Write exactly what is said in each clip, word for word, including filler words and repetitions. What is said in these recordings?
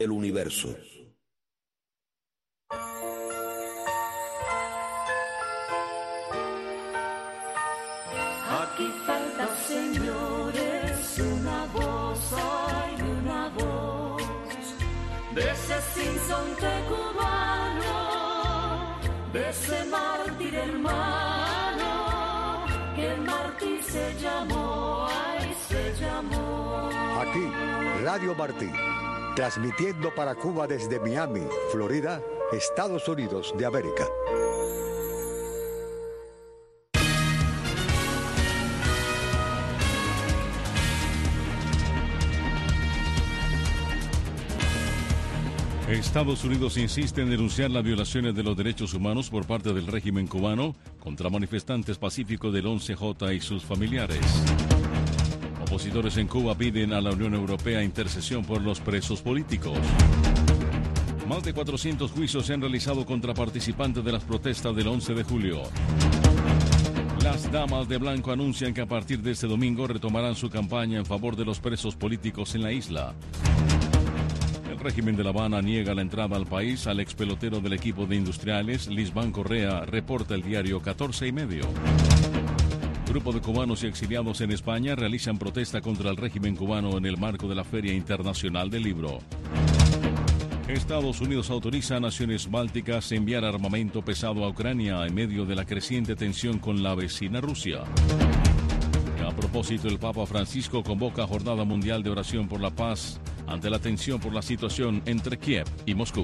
el universo. Aquí falta, señores, una voz, hay una voz de ese sinsonte cubano, de ese mártir hermano, que el mártir se llamó, ay, se llamó. Aquí, Radio Martí, transmitiendo para Cuba desde Miami, Florida, Estados Unidos de América. Estados Unidos insiste en denunciar las violaciones de los derechos humanos por parte del régimen cubano contra manifestantes pacíficos del once J y sus familiares. Opositores en Cuba piden a la Unión Europea intercesión por los presos políticos. Más de cuatrocientos juicios se han realizado contra participantes de las protestas del once de julio. Las damas de blanco anuncian que a partir de este domingo retomarán su campaña en favor de los presos políticos en la isla. El régimen de La Habana niega la entrada al país al ex pelotero del equipo de Industriales, Lisbán Correa, reporta el diario catorce y medio. Grupo de cubanos y exiliados en España realizan protesta contra el régimen cubano en el marco de la Feria Internacional del Libro. Estados Unidos autoriza a naciones bálticas a enviar armamento pesado a Ucrania en medio de la creciente tensión con la vecina Rusia. A propósito, el Papa Francisco convoca Jornada Mundial de Oración por la Paz ante la tensión por la situación entre Kiev y Moscú.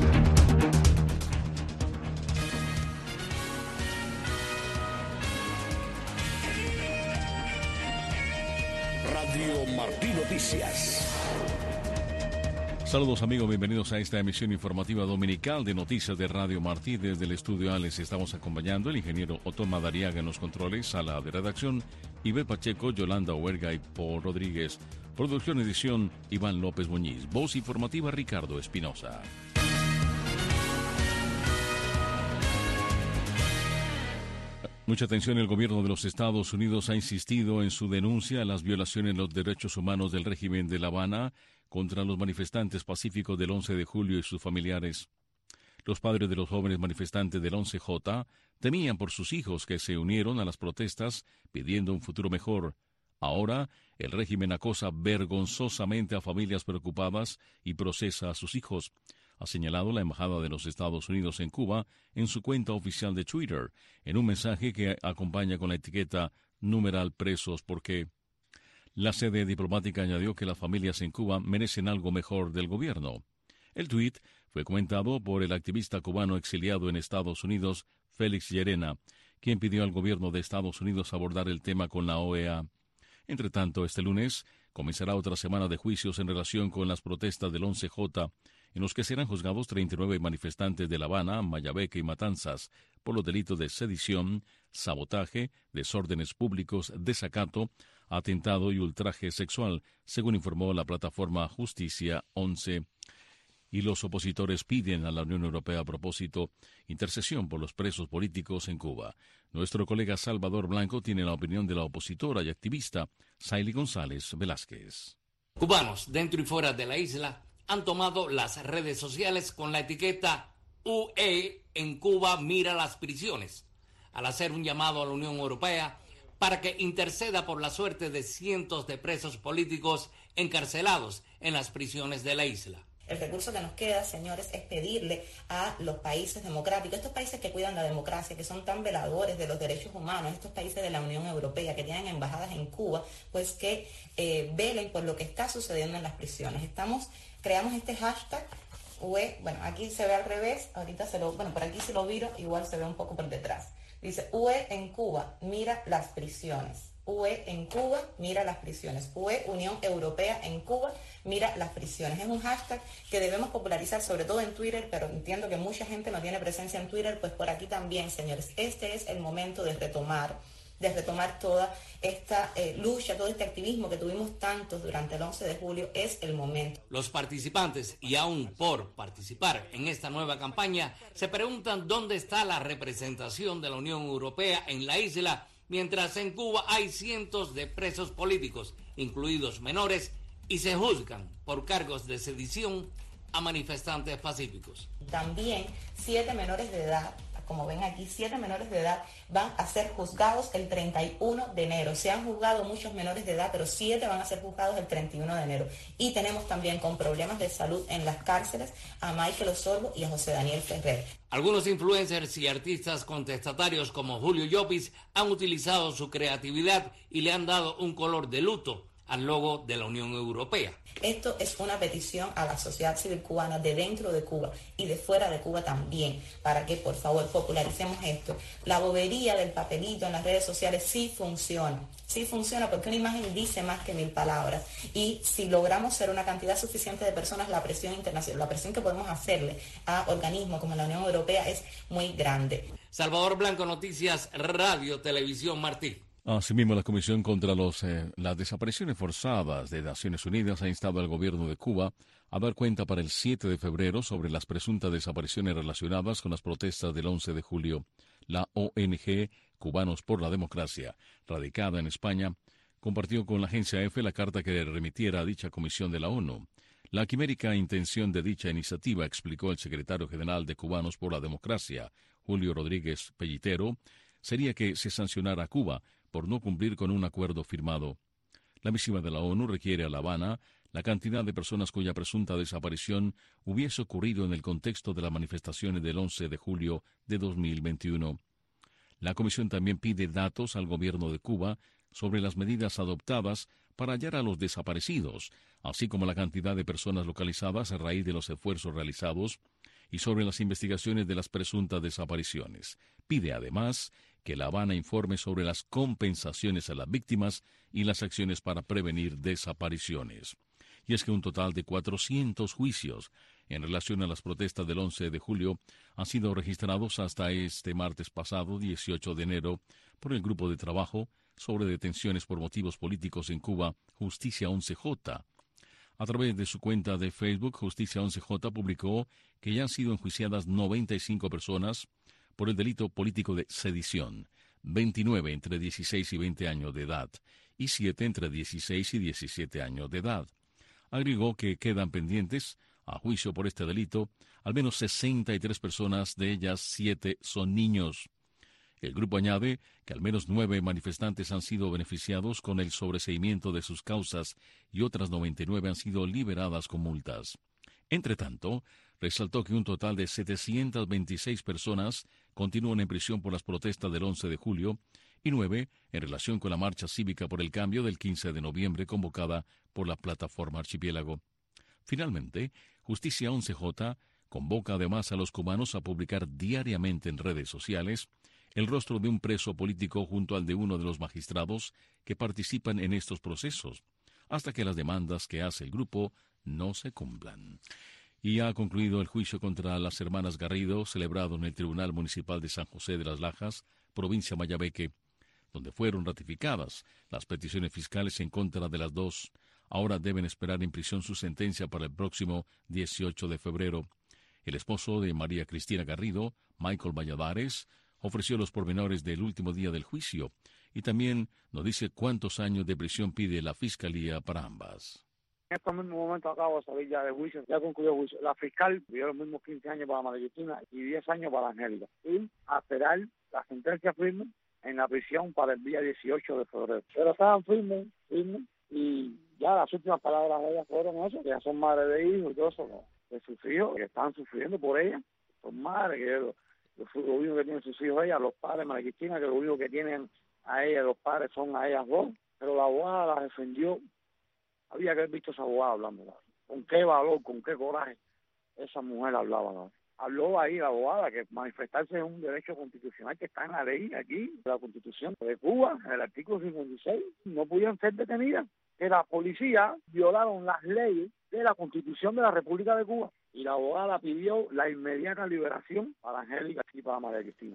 Radio Martí Noticias. Saludos amigos, bienvenidos a esta emisión informativa dominical de Noticias de Radio Martí. Desde el estudio A les estamos acompañando el ingeniero Otón Madariaga en los controles, sala de redacción, Ibe Pacheco, Yolanda Huerga y Paul Rodríguez. Producción, edición, Iván López Muñiz. Voz informativa, Ricardo Espinosa. Mucha atención, el gobierno de los Estados Unidos ha insistido en su denuncia a las violaciones de los derechos humanos del régimen de La Habana contra los manifestantes pacíficos del once de julio y sus familiares. Los padres de los jóvenes manifestantes del once J temían por sus hijos que se unieron a las protestas pidiendo un futuro mejor. Ahora, el régimen acosa vergonzosamente a familias preocupadas y procesa a sus hijos, ha señalado la Embajada de los Estados Unidos en Cuba en su cuenta oficial de Twitter, en un mensaje que acompaña con la etiqueta numeral presos porque la sede diplomática añadió que las familias en Cuba merecen algo mejor del gobierno. El tuit fue comentado por el activista cubano exiliado en Estados Unidos, Félix Llerena, quien pidió al gobierno de Estados Unidos abordar el tema con la O E A. Entre tanto, este lunes comenzará otra semana de juicios en relación con las protestas del once J, en los que serán juzgados treinta y nueve manifestantes de La Habana, Mayabeque y Matanzas por los delitos de sedición, sabotaje, desórdenes públicos, desacato, atentado y ultraje sexual, según informó la plataforma Justicia once. Y los opositores piden a la Unión Europea a propósito intercesión por los presos políticos en Cuba. Nuestro colega Salvador Blanco tiene la opinión de la opositora y activista Saily González Velázquez. Cubanos dentro y fuera de la isla han tomado las redes sociales con la etiqueta U E en Cuba mira las prisiones, al hacer un llamado a la Unión Europea para que interceda por la suerte de cientos de presos políticos encarcelados en las prisiones de la isla. El recurso que nos queda, señores, es pedirle a los países democráticos, estos países que cuidan la democracia, que son tan veladores de los derechos humanos, estos países de la Unión Europea que tienen embajadas en Cuba, pues que eh, velen por lo que está sucediendo en las prisiones. Estamos, creamos este hashtag, U E, bueno, aquí se ve al revés, ahorita se lo, bueno, por aquí se lo viro, igual se ve un poco por detrás. Dice, U E en Cuba, mira las prisiones. U E en Cuba, mira las prisiones. U E, Unión Europea en Cuba, mira las prisiones. Es un hashtag que debemos popularizar, sobre todo en Twitter, pero entiendo que mucha gente no tiene presencia en Twitter, pues por aquí también, señores. Este es el momento de retomar, de retomar toda esta eh, lucha, todo este activismo que tuvimos tantos durante el once de julio, es el momento. Los participantes, y aún por participar en esta nueva campaña, se preguntan dónde está la representación de la Unión Europea en la isla, mientras en Cuba hay cientos de presos políticos, incluidos menores, y se juzgan por cargos de sedición, a manifestantes pacíficos. También siete menores de edad, como ven aquí, siete menores de edad van a ser juzgados el treinta y uno de enero. Se han juzgado muchos menores de edad, pero siete van a ser juzgados el treinta y uno de enero. Y tenemos también con problemas de salud en las cárceles a Michael Osorbo y a José Daniel Ferrer. Algunos influencers y artistas contestatarios como Julio Llopis han utilizado su creatividad y le han dado un color de luto al logo de la Unión Europea. Esto es una petición a la sociedad civil cubana de dentro de Cuba y de fuera de Cuba también, para que por favor popularicemos esto. La bobería del papelito en las redes sociales sí funciona, sí funciona porque una imagen dice más que mil palabras, y si logramos ser una cantidad suficiente de personas, la presión internacional, la presión que podemos hacerle a organismos como la Unión Europea es muy grande. Salvador Blanco, Noticias, Radio, Televisión, Martí. Asimismo, la Comisión contra los, eh, las Desapariciones Forzadas de Naciones Unidas ha instado al gobierno de Cuba a dar cuenta para el siete de febrero sobre las presuntas desapariciones relacionadas con las protestas del once de julio. La O N G Cubanos por la Democracia, radicada en España, compartió con la agencia EFE la carta que remitiera a dicha comisión de la ONU. La quimérica intención de dicha iniciativa, explicó el secretario general de Cubanos por la Democracia, Julio Rodríguez Pellitero, sería que se sancionara a Cuba por no cumplir con un acuerdo firmado. La misiva de la ONU requiere a La Habana la cantidad de personas cuya presunta desaparición hubiese ocurrido en el contexto de las manifestaciones del once de julio de dos mil veintiuno. La Comisión también pide datos al gobierno de Cuba sobre las medidas adoptadas para hallar a los desaparecidos, así como la cantidad de personas localizadas a raíz de los esfuerzos realizados y sobre las investigaciones de las presuntas desapariciones. Pide además que La Habana informe sobre las compensaciones a las víctimas y las acciones para prevenir desapariciones. Y es que un total de cuatrocientos juicios en relación a las protestas del once de julio han sido registrados hasta este martes pasado, dieciocho de enero, por el Grupo de Trabajo sobre Detenciones por Motivos Políticos en Cuba, Justicia once J. A través de su cuenta de Facebook, Justicia once J publicó que ya han sido enjuiciadas noventa y cinco personas por el delito político de sedición, veintinueve entre dieciséis y veinte años de edad y siete entre dieciséis y diecisiete años de edad. Agregó que quedan pendientes a juicio por este delito al menos sesenta y tres personas, de ellas siete son niños. El grupo añade que al menos nueve manifestantes han sido beneficiados con el sobreseimiento de sus causas y otras noventa y nueve han sido liberadas con multas. Entre tanto, resaltó que un total de setecientas veintiséis personas continúan en prisión por las protestas del once de julio y nueve en relación con la marcha cívica por el cambio del quince de noviembre convocada por la plataforma Archipiélago. Finalmente, Justicia once J convoca además a los cubanos a publicar diariamente en redes sociales el rostro de un preso político junto al de uno de los magistrados que participan en estos procesos, hasta que las demandas que hace el grupo no se cumplan. Y ha concluido el juicio contra las hermanas Garrido, celebrado en el Tribunal Municipal de San José de las Lajas, provincia Mayabeque, donde fueron ratificadas las peticiones fiscales en contra de las dos. Ahora deben esperar en prisión su sentencia para el próximo dieciocho de febrero. El esposo de María Cristina Garrido, Michael Valladares, ofreció los pormenores del último día del juicio y también nos dice cuántos años de prisión pide la Fiscalía para ambas. En este mismo momento acabo de salir ya de juicio, ya concluyó el juicio. La fiscal pidió los mismos quince años para María Cristina y diez años para Angélica. Y a esperar la sentencia firme en la prisión para el día dieciocho de febrero. Pero estaban firmes, firmes, y ya las últimas palabras de ellas fueron eso, que ya son madres de hijos y todo eso, ¿no? De sus hijos, que están sufriendo por ella, son madres, que lo, lo único que tienen sus hijos ellas, los padres, María Cristina, que lo único que tienen a ella, los padres, son a ellas dos. Pero la abogada la defendió. Había que haber visto a esa abogada hablando, ¿no? Con qué valor, con qué coraje esa mujer hablaba, ¿no? Habló ahí la abogada que manifestarse es un derecho constitucional que está en la ley aquí, la Constitución de Cuba, en el artículo cincuenta y seis, no podían ser detenidas, que la policía violaron las leyes de la Constitución de la República de Cuba, y la abogada pidió la inmediata liberación para Angélica y para María Cristina.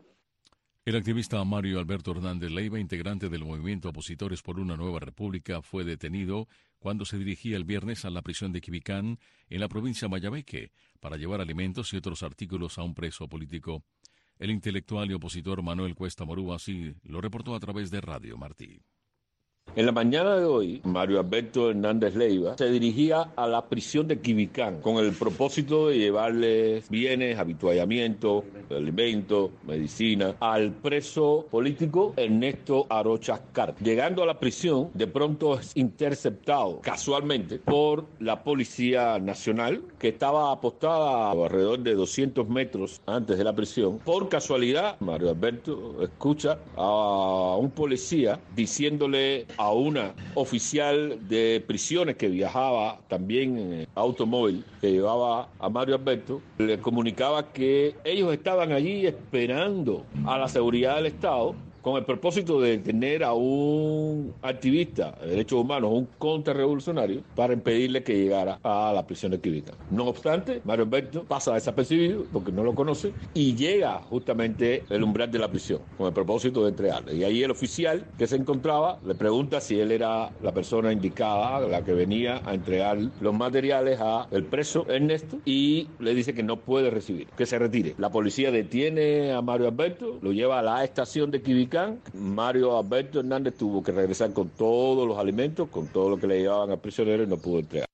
El activista Mario Alberto Hernández Leiva, integrante del movimiento Opositores por una Nueva República, fue detenido cuando se dirigía el viernes a la prisión de Quibicán, en la provincia de Mayabeque, para llevar alimentos y otros artículos a un preso político. El intelectual y opositor Manuel Cuesta Morúa así lo reportó a través de Radio Martí. En la mañana de hoy, Mario Alberto Hernández Leiva se dirigía a la prisión de Quibicán con el propósito de llevarles bienes, habituallamiento, alimentos, medicina al preso político Ernesto Arocha Carp. Llegando a la prisión, de pronto es interceptado casualmente por la Policía Nacional, que estaba apostada alrededor de doscientos metros antes de la prisión. Por casualidad, Mario Alberto escucha a un policía diciéndole a una oficial de prisiones que viajaba también en automóvil, que llevaba a Mario Alberto, le comunicaba que ellos estaban allí esperando a la seguridad del Estado con el propósito de detener a un activista de derechos humanos, un contrarrevolucionario, para impedirle que llegara a la prisión de Quibicán. No obstante, Mario Alberto pasa desapercibido porque no lo conoce y llega justamente al umbral de la prisión con el propósito de entregarle. Y ahí el oficial que se encontraba le pregunta si él era la persona indicada, la que venía a entregar los materiales al preso Ernesto, y le dice que no puede recibir, que se retire. La policía detiene a Mario Alberto, lo lleva a la estación de Quibicán. Mario Alberto Hernández tuvo que regresar con todos los alimentos, con todo lo que le llevaban al prisionero, y no pudo entregar.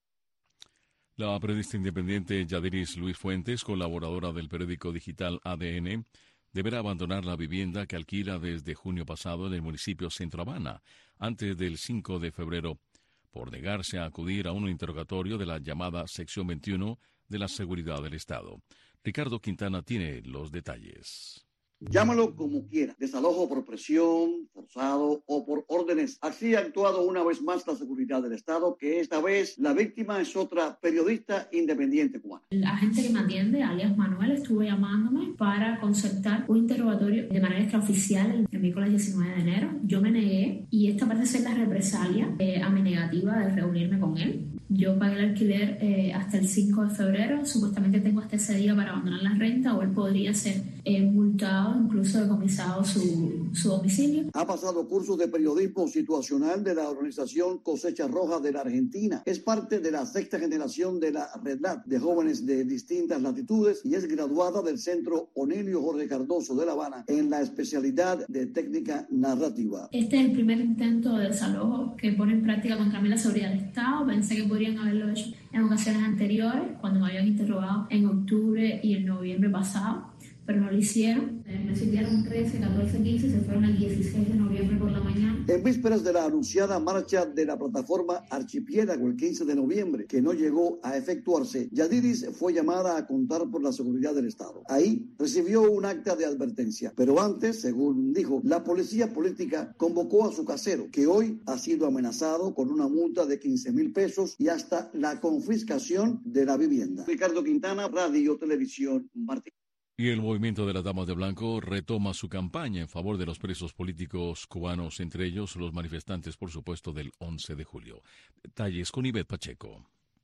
La periodista independiente Yadiris Luis Fuentes, colaboradora del periódico digital A D N, deberá abandonar la vivienda que alquila desde junio pasado en el municipio Centro Habana, antes del cinco de febrero, por negarse a acudir a un interrogatorio de la llamada Sección veintiuno de la Seguridad del Estado. Ricardo Quintana tiene los detalles. Llámalo como quiera, desalojo por presión, forzado o por órdenes. Así ha actuado una vez más la seguridad del Estado, que esta vez la víctima es otra periodista independiente cubana. El agente que me atiende, alias Manuel, estuvo llamándome para concertar un interrogatorio de manera extraoficial el miércoles diecinueve de enero. Yo me negué y esta parece ser la represalia eh, a mi negativa de reunirme con él. Yo pagué el alquiler eh, hasta el cinco de febrero, supuestamente tengo hasta ese día para abandonar la renta, o él podría ser eh, multado, incluso decomisado su, su domicilio. Ha pasado cursos de periodismo situacional de la organización Cosecha Roja de la Argentina. Es parte de la sexta generación de la Redlat, de jóvenes de distintas latitudes, y es graduada del Centro Onelio Jorge Cardoso de La Habana en la especialidad de técnica narrativa. Este es el primer intento de desalojo que pone en práctica contra mí la seguridad del Estado. Pensé que podrían haberlo hecho en ocasiones anteriores, cuando me habían interrogado en octubre y en noviembre pasado, pero no lo hicieron. Me sitieron trece, catorce, quince y se fueron el dieciséis de noviembre por la mañana. En vísperas de la anunciada marcha de la plataforma Archipiélago el quince de noviembre, que no llegó a efectuarse, Yadiris fue llamada a contar por la seguridad del Estado. Ahí recibió un acta de advertencia, pero antes, según dijo, la policía política convocó a su casero, que hoy ha sido amenazado con una multa de quince mil pesos y hasta la confiscación de la vivienda. Ricardo Quintana, Radio Televisión Martín. Y el movimiento de las Damas de Blanco retoma su campaña en favor de los presos políticos cubanos, entre ellos los manifestantes, por supuesto, del once de julio. Detalles con Ivette Pacheco.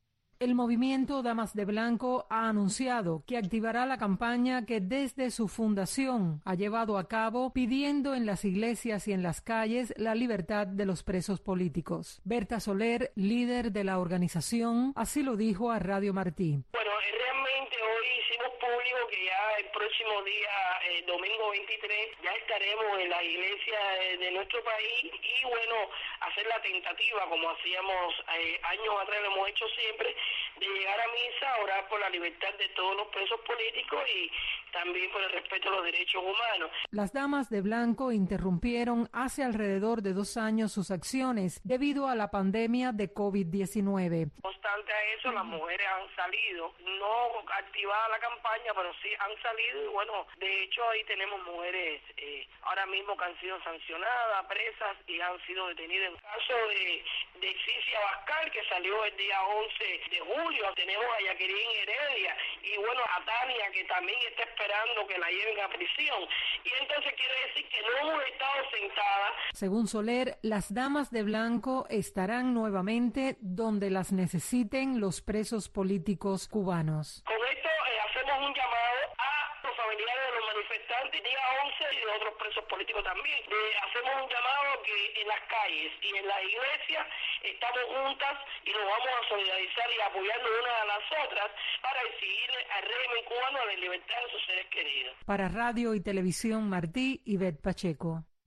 El movimiento Damas de Blanco ha anunciado que activará la campaña que desde su fundación ha llevado a cabo, pidiendo en las iglesias y en las calles la libertad de los presos políticos. Berta Soler, líder de la organización, así lo dijo a Radio Martí. Bueno, realmente hoy hicimos público que ya el próximo día, eh, domingo veintitrés, ya estaremos en la iglesia de, de nuestro país y bueno, hacer la tentativa, como hacíamos eh, años atrás, lo hemos hecho siempre, de llegar a misa, orar por la libertad de todos los presos políticos y también por el respeto a los derechos humanos. Las Damas de Blanco interrumpieron hace alrededor de dos años sus acciones debido a la pandemia de COVID diecinueve. No obstante a eso, las mujeres han salido, no activada la campaña, pero sí han salido y bueno, de hecho ahí tenemos mujeres eh, ahora mismo que han sido sancionadas, presas y han sido detenidas. En el caso de, de Cicia Bascal, que salió el día once de julio, tenemos a Jacqueline Heredia y bueno, a Tania, que también está esperando que la lleven a prisión. Y entonces quiere decir que no hemos estado sentadas. Según Soler, las Damas de Blanco estarán nuevamente donde las necesiten los presos políticos cubanos. Con esto eh, hacemos un llamado a los familiares de los manifestantes, día once y de otros presos políticos también. Eh, hacemos un llamado que en las calles y en las iglesias estamos juntas y nos vamos a solidarizar y apoyarnos unas a las otras para exigirle al régimen cubano la libertad de sus seres queridos. Para Radio y Televisión Martí, Ivette Pacheco.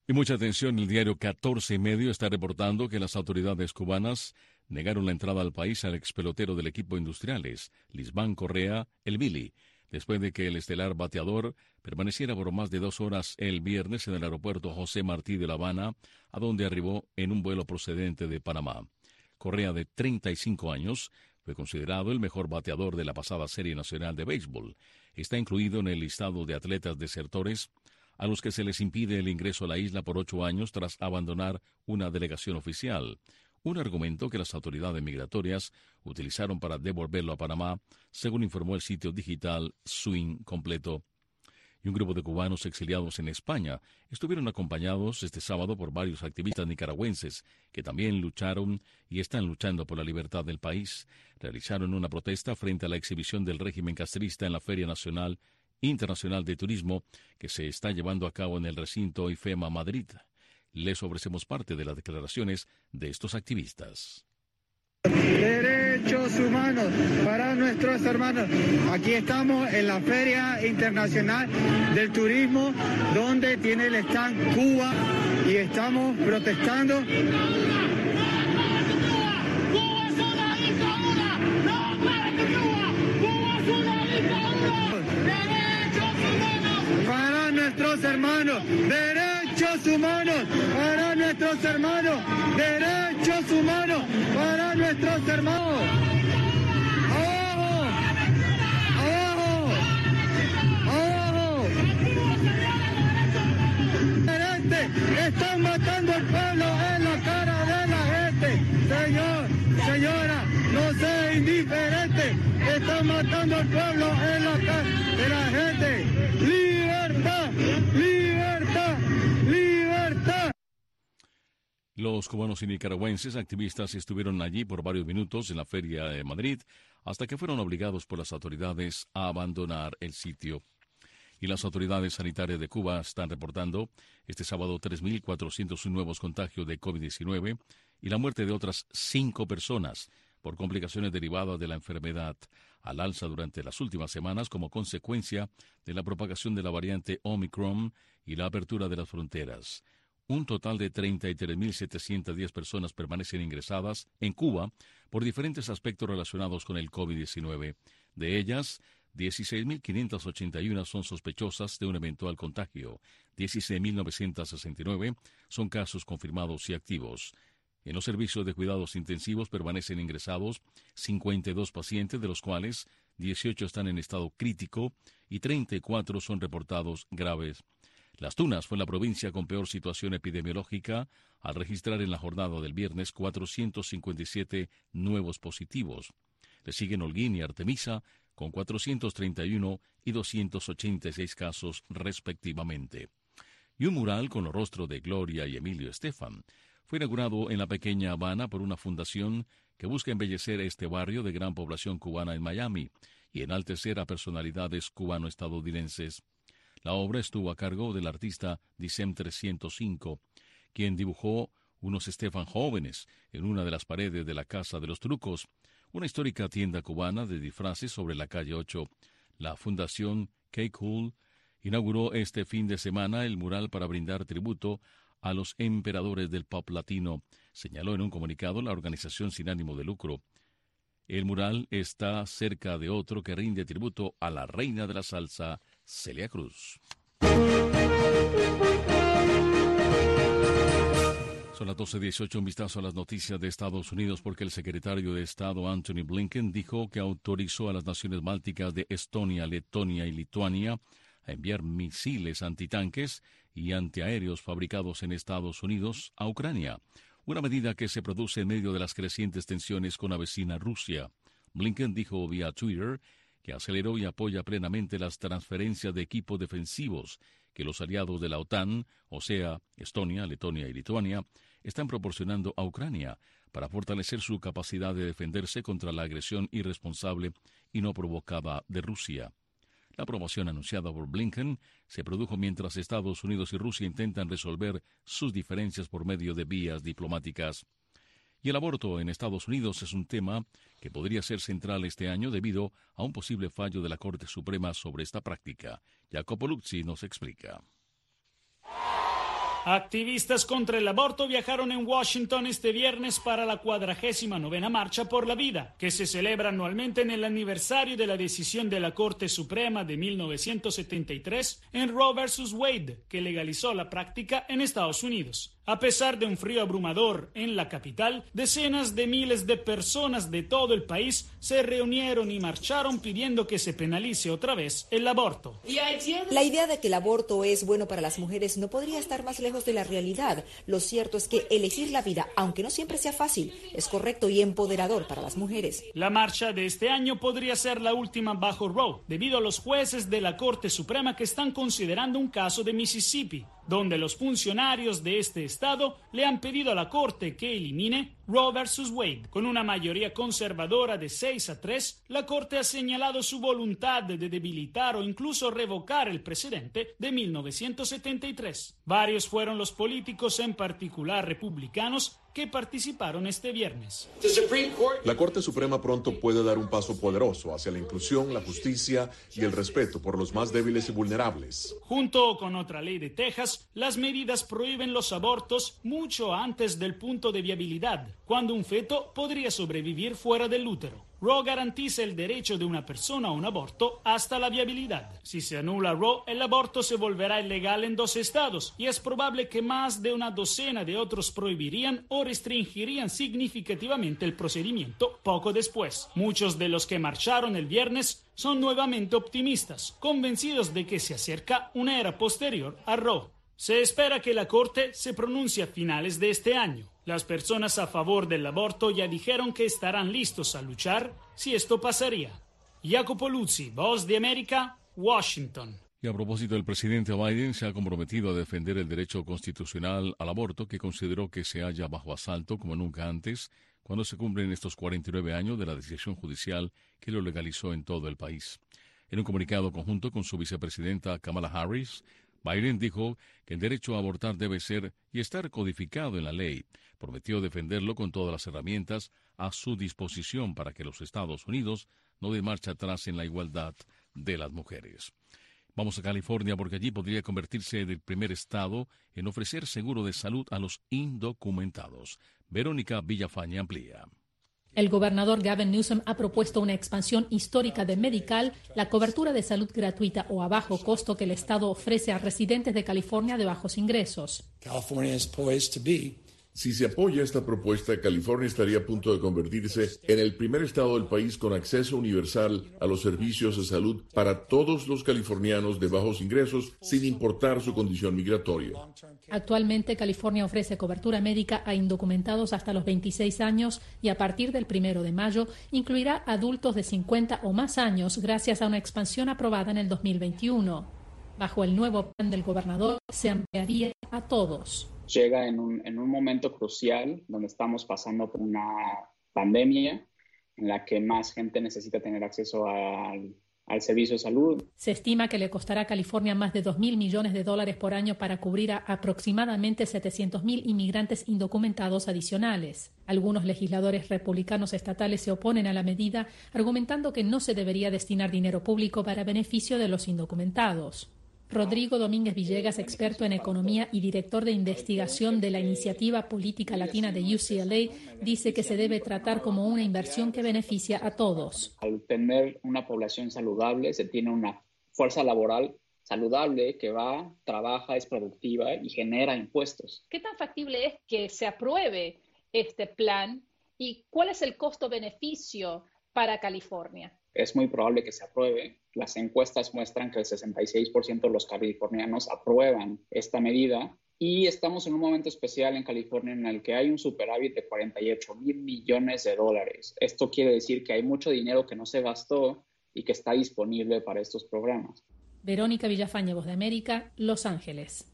Y mucha atención, el diario catorce y medio está reportando que las autoridades cubanas negaron la entrada al país al expelotero del equipo Industriales, Lisbán Correa, el Billy, después de que el estelar bateador permaneciera por más de dos horas el viernes en el aeropuerto José Martí de La Habana, a donde arribó en un vuelo procedente de Panamá. Correa, de treinta y cinco años, fue considerado el mejor bateador de la pasada Serie Nacional de Béisbol. Está incluido en el listado de atletas desertores a los que se les impide el ingreso a la isla por ocho años tras abandonar una delegación oficial, un argumento que las autoridades migratorias utilizaron para devolverlo a Panamá, según informó el sitio digital Swing Completo. Y un grupo de cubanos exiliados en España estuvieron acompañados este sábado por varios activistas nicaragüenses que también lucharon y están luchando por la libertad del país. Realizaron una protesta frente a la exhibición del régimen castrista en la Feria Nacional Internacional de Turismo que se está llevando a cabo en el recinto IFEMA Madrid. Les ofrecemos parte de las declaraciones de estos activistas. Derechos humanos para nuestros hermanos. Aquí estamos en la Feria Internacional del Turismo, donde tiene el stand Cuba, y estamos protestando. Para nuestros hermanos, derechos humanos para nuestros hermanos, derechos humanos para nuestros hermanos. ¡Abajo! ¡Abajo! ¡Abajo! Están matando al pueblo en la cara de la gente. Señor, señora, no sea indiferente. Están matando al pueblo en la cara de la gente. ¡Libertad! ¡Libertad! ¡Libertad! Los cubanos y nicaragüenses activistas estuvieron allí por varios minutos en la Feria de Madrid hasta que fueron obligados por las autoridades a abandonar el sitio. Y las autoridades sanitarias de Cuba están reportando este sábado tres mil cuatrocientos uno nuevos contagios de COVID diecinueve y la muerte de otras cinco personas por complicaciones derivadas de la enfermedad, al alza durante las últimas semanas como consecuencia de la propagación de la variante Omicron y la apertura de las fronteras. Un total de treinta y tres mil setecientas diez personas permanecen ingresadas en Cuba por diferentes aspectos relacionados con el COVID diecinueve. De ellas, dieciséis mil quinientas ochenta y uno son sospechosas de un eventual contagio, dieciséis mil novecientos sesenta y nueve son casos confirmados y activos. En los servicios de cuidados intensivos permanecen ingresados cincuenta y dos pacientes, de los cuales dieciocho están en estado crítico y treinta y cuatro son reportados graves. Las Tunas fue la provincia con peor situación epidemiológica al registrar en la jornada del viernes cuatrocientos cincuenta y siete nuevos positivos. Le siguen Holguín y Artemisa con cuatrocientos treinta y uno y doscientos ochenta y seis casos respectivamente. Y un mural con los rostros de Gloria y Emilio Estefan fue inaugurado en la pequeña Habana por una fundación que busca embellecer este barrio de gran población cubana en Miami y enaltecer a personalidades cubano-estadounidenses. La obra estuvo a cargo del artista Dicem trescientos cinco, quien dibujó unos Estefan jóvenes en una de las paredes de la Casa de los Trucos, una histórica tienda cubana de disfraces sobre la calle ocho. La Fundación K-Cool inauguró este fin de semana el mural para brindar tributo a los emperadores del pop latino, señaló en un comunicado la organización sin ánimo de lucro. El mural está cerca de otro que rinde tributo a la reina de la salsa, Celia Cruz. Son las doce dieciocho, un vistazo a las noticias de Estados Unidos, porque el secretario de Estado Antony Blinken dijo que autorizó a las naciones bálticas de Estonia, Letonia y Lituania a enviar misiles antitanques y antiaéreos fabricados en Estados Unidos a Ucrania, una medida que se produce en medio de las crecientes tensiones con la vecina Rusia. Blinken dijo vía Twitter que aceleró y apoya plenamente las transferencias de equipos defensivos que los aliados de la OTAN, o sea, Estonia, Letonia y Lituania, están proporcionando a Ucrania para fortalecer su capacidad de defenderse contra la agresión irresponsable y no provocada de Rusia. La promoción anunciada por Blinken se produjo mientras Estados Unidos y Rusia intentan resolver sus diferencias por medio de vías diplomáticas. Y el aborto en Estados Unidos es un tema que podría ser central este año debido a un posible fallo de la Corte Suprema sobre esta práctica. Jacopo Luzzi nos explica. Activistas contra el aborto viajaron en Washington este viernes para la cuadragésima novena Marcha por la Vida, que se celebra anualmente en el aniversario de la decisión de la Corte Suprema de mil novecientos setenta y tres en Roe versus Wade, que legalizó la práctica en Estados Unidos. A pesar de un frío abrumador en la capital, decenas de miles de personas de todo el país se reunieron y marcharon pidiendo que se penalice otra vez el aborto. La idea de que el aborto es bueno para las mujeres no podría estar más lejos de la realidad. Lo cierto es que elegir la vida, aunque no siempre sea fácil, es correcto y empoderador para las mujeres. La marcha de este año podría ser la última bajo Roe, debido a los jueces de la Corte Suprema que están considerando un caso de Mississippi, donde los funcionarios de este estado le han pedido a la Corte que elimine Roe versus Wade. Con una mayoría conservadora de seis a tres, la Corte ha señalado su voluntad de debilitar o incluso revocar el precedente de mil novecientos setenta y tres. Varios fueron los políticos, en particular republicanos, que participaron este viernes. La Corte Suprema pronto puede dar un paso poderoso hacia la inclusión, la justicia y el respeto por los más débiles y vulnerables. Junto con otra ley de Texas, las medidas prohíben los abortos mucho antes del punto de viabilidad, cuando un feto podría sobrevivir fuera del útero. Roe garantiza el derecho de una persona a un aborto hasta la viabilidad. Si se anula Roe, el aborto se volverá ilegal en dos estados y es probable que más de una docena de otros prohibirían o restringirían significativamente el procedimiento poco después. Muchos de los que marcharon el viernes son nuevamente optimistas, convencidos de que se acerca una era posterior a Roe. Se espera que la Corte se pronuncie a finales de este año. Las personas a favor del aborto ya dijeron que estarán listos a luchar si esto pasaría. Jacopo Luzzi, Voz de América, Washington. Y a propósito, el presidente Biden se ha comprometido a defender el derecho constitucional al aborto, que consideró que se halla bajo asalto como nunca antes, cuando se cumplen estos cuarenta y nueve años de la decisión judicial que lo legalizó en todo el país. En un comunicado conjunto con su vicepresidenta Kamala Harris, Biden dijo que el derecho a abortar debe ser y estar codificado en la ley. Prometió defenderlo con todas las herramientas a su disposición para que los Estados Unidos no den marcha atrás en la igualdad de las mujeres. Vamos a California porque allí podría convertirse en el primer estado en ofrecer seguro de salud a los indocumentados. Verónica Villafañe amplía. El gobernador Gavin Newsom ha propuesto una expansión histórica de Medical, la cobertura de salud gratuita o a bajo costo que el Estado ofrece a residentes de California de bajos ingresos. California is poised to be Si se apoya esta propuesta, California estaría a punto de convertirse en el primer estado del país con acceso universal a los servicios de salud para todos los californianos de bajos ingresos, sin importar su condición migratoria. Actualmente, California ofrece cobertura médica a indocumentados hasta los veintiséis años y a partir del primero de mayo incluirá adultos de cincuenta o más años gracias a una expansión aprobada en el dos mil veintiuno. Bajo el nuevo plan del gobernador, se ampliaría a todos. Llega en un, en un momento crucial donde estamos pasando por una pandemia en la que más gente necesita tener acceso al, al servicio de salud. Se estima que le costará a California más de dos mil millones de dólares por año para cubrir a aproximadamente setecientos mil inmigrantes indocumentados adicionales. Algunos legisladores republicanos estatales se oponen a la medida, argumentando que no se debería destinar dinero público para beneficio de los indocumentados. Rodrigo Domínguez Villegas, experto en economía y director de investigación de la Iniciativa Política Latina de U C L A, dice que se debe tratar como una inversión que beneficia a todos. Al tener una población saludable, se tiene una fuerza laboral saludable que va, trabaja, es productiva y genera impuestos. ¿Qué tan factible es que se apruebe este plan y cuál es el costo-beneficio para California? Es muy probable que se apruebe. Las encuestas muestran que el sesenta y seis por ciento de los californianos aprueban esta medida y estamos en un momento especial en California en el que hay un superávit de cuarenta y ocho mil millones de dólares. Esto quiere decir que hay mucho dinero que no se gastó y que está disponible para estos programas. Verónica Villafañe, Voz de América, Los Ángeles.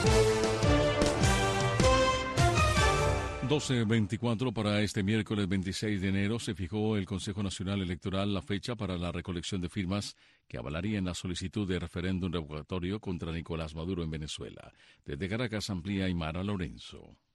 doce veinticuatro para este miércoles veintiséis de enero se fijó el Consejo Nacional Electoral la fecha para la recolección de firmas que avalarían la solicitud de referéndum revocatorio contra Nicolás Maduro en Venezuela. Desde Caracas amplía Aymara Lorenzo.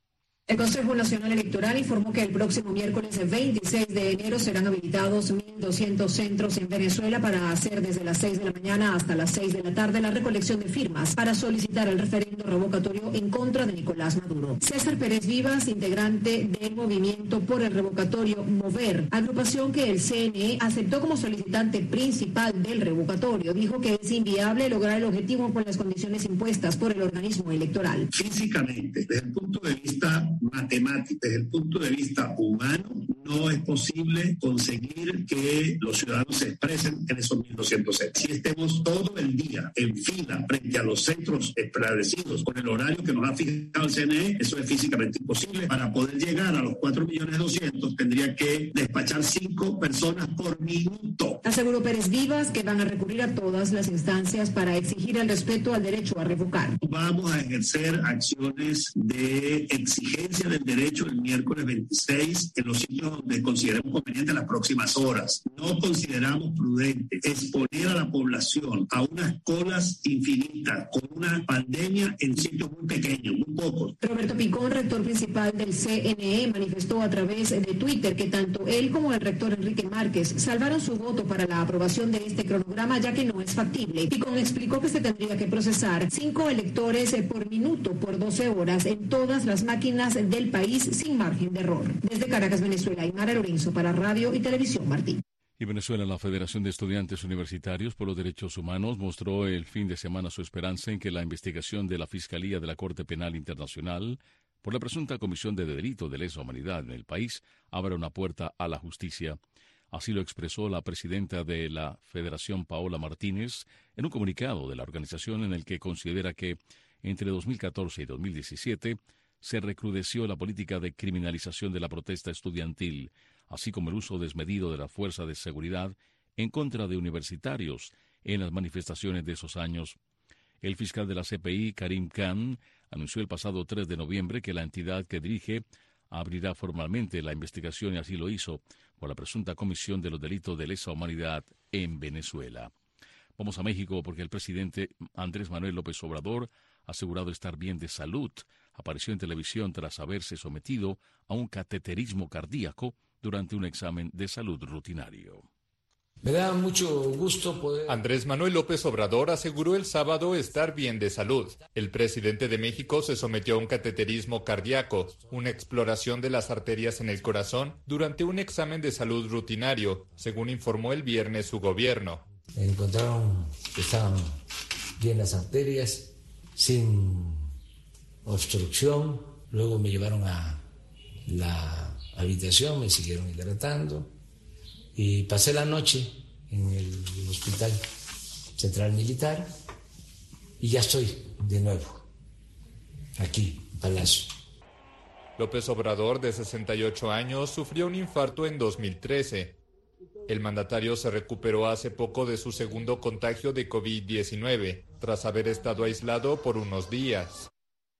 El Consejo Nacional Electoral informó que el próximo miércoles veintiséis de enero serán habilitados mil doscientos centros en Venezuela para hacer desde las seis de la mañana hasta las seis de la tarde la recolección de firmas para solicitar el referendo revocatorio en contra de Nicolás Maduro. César Pérez Vivas, integrante del Movimiento por el Revocatorio Mover, agrupación que el C N E aceptó como solicitante principal del revocatorio, dijo que es inviable lograr el objetivo por las condiciones impuestas por el organismo electoral. Físicamente, desde el punto de vista matemático, desde el punto de vista humano, no es posible conseguir que los ciudadanos se expresen en esos mil doscientos centros. Si estemos todo el día en fila frente a los centros establecidos con el horario que nos ha fijado el C N E, eso es físicamente imposible. Para poder llegar a los cuatro millones doscientos tendría que despachar cinco personas por minuto. Aseguró Pérez Vivas que van a recurrir a todas las instancias para exigir el respeto al derecho a revocar. Vamos a ejercer acciones de exigencia del derecho el miércoles veintiséis en los sitios donde consideremos conveniente las próximas horas. No consideramos prudente exponer a la población a unas colas infinitas con una pandemia en sitios muy pequeños, muy pocos. Roberto Picón, rector principal del C N E, manifestó a través de Twitter que tanto él como el rector Enrique Márquez salvaron su voto para la aprobación de este cronograma, ya que no es factible. Picón explicó que se tendría que procesar cinco electores por minuto por doce horas en todas las máquinas del país sin margen de error. Desde Caracas, Venezuela, Aymara Lorenzo para Radio y Televisión Martín. Y Venezuela, la Federación de Estudiantes Universitarios por los Derechos Humanos mostró el fin de semana su esperanza en que la investigación de la Fiscalía de la Corte Penal Internacional por la presunta comisión de delito de lesa humanidad en el país abra una puerta a la justicia. Así lo expresó la presidenta de la Federación, Paola Martínez, en un comunicado de la organización en el que considera que entre dos mil catorce y dos mil diecisiete se recrudeció la política de criminalización de la protesta estudiantil, así como el uso desmedido de la fuerza de seguridad en contra de universitarios en las manifestaciones de esos años. El fiscal de la C P I, Karim Khan, anunció el pasado tres de noviembre que la entidad que dirige abrirá formalmente la investigación, y así lo hizo, por la presunta comisión de los delitos de lesa humanidad en Venezuela. Vamos a México porque el presidente Andrés Manuel López Obrador ha asegurado estar bien de salud. Apareció en televisión tras haberse sometido a un cateterismo cardíaco durante un examen de salud rutinario. Me da mucho gusto poder... Andrés Manuel López Obrador aseguró el sábado estar bien de salud. El presidente de México se sometió a un cateterismo cardíaco, una exploración de las arterias en el corazón, durante un examen de salud rutinario, según informó el viernes su gobierno. Encontraron que estaban bien las arterias, sin obstrucción. Luego me llevaron a la habitación, me siguieron hidratando y pasé la noche en el Hospital Central Militar y ya estoy de nuevo aquí en Palacio. López Obrador, de sesenta y ocho años, sufrió un infarto en dos mil trece. El mandatario se recuperó hace poco de su segundo contagio de COVID diecinueve, tras haber estado aislado por unos días.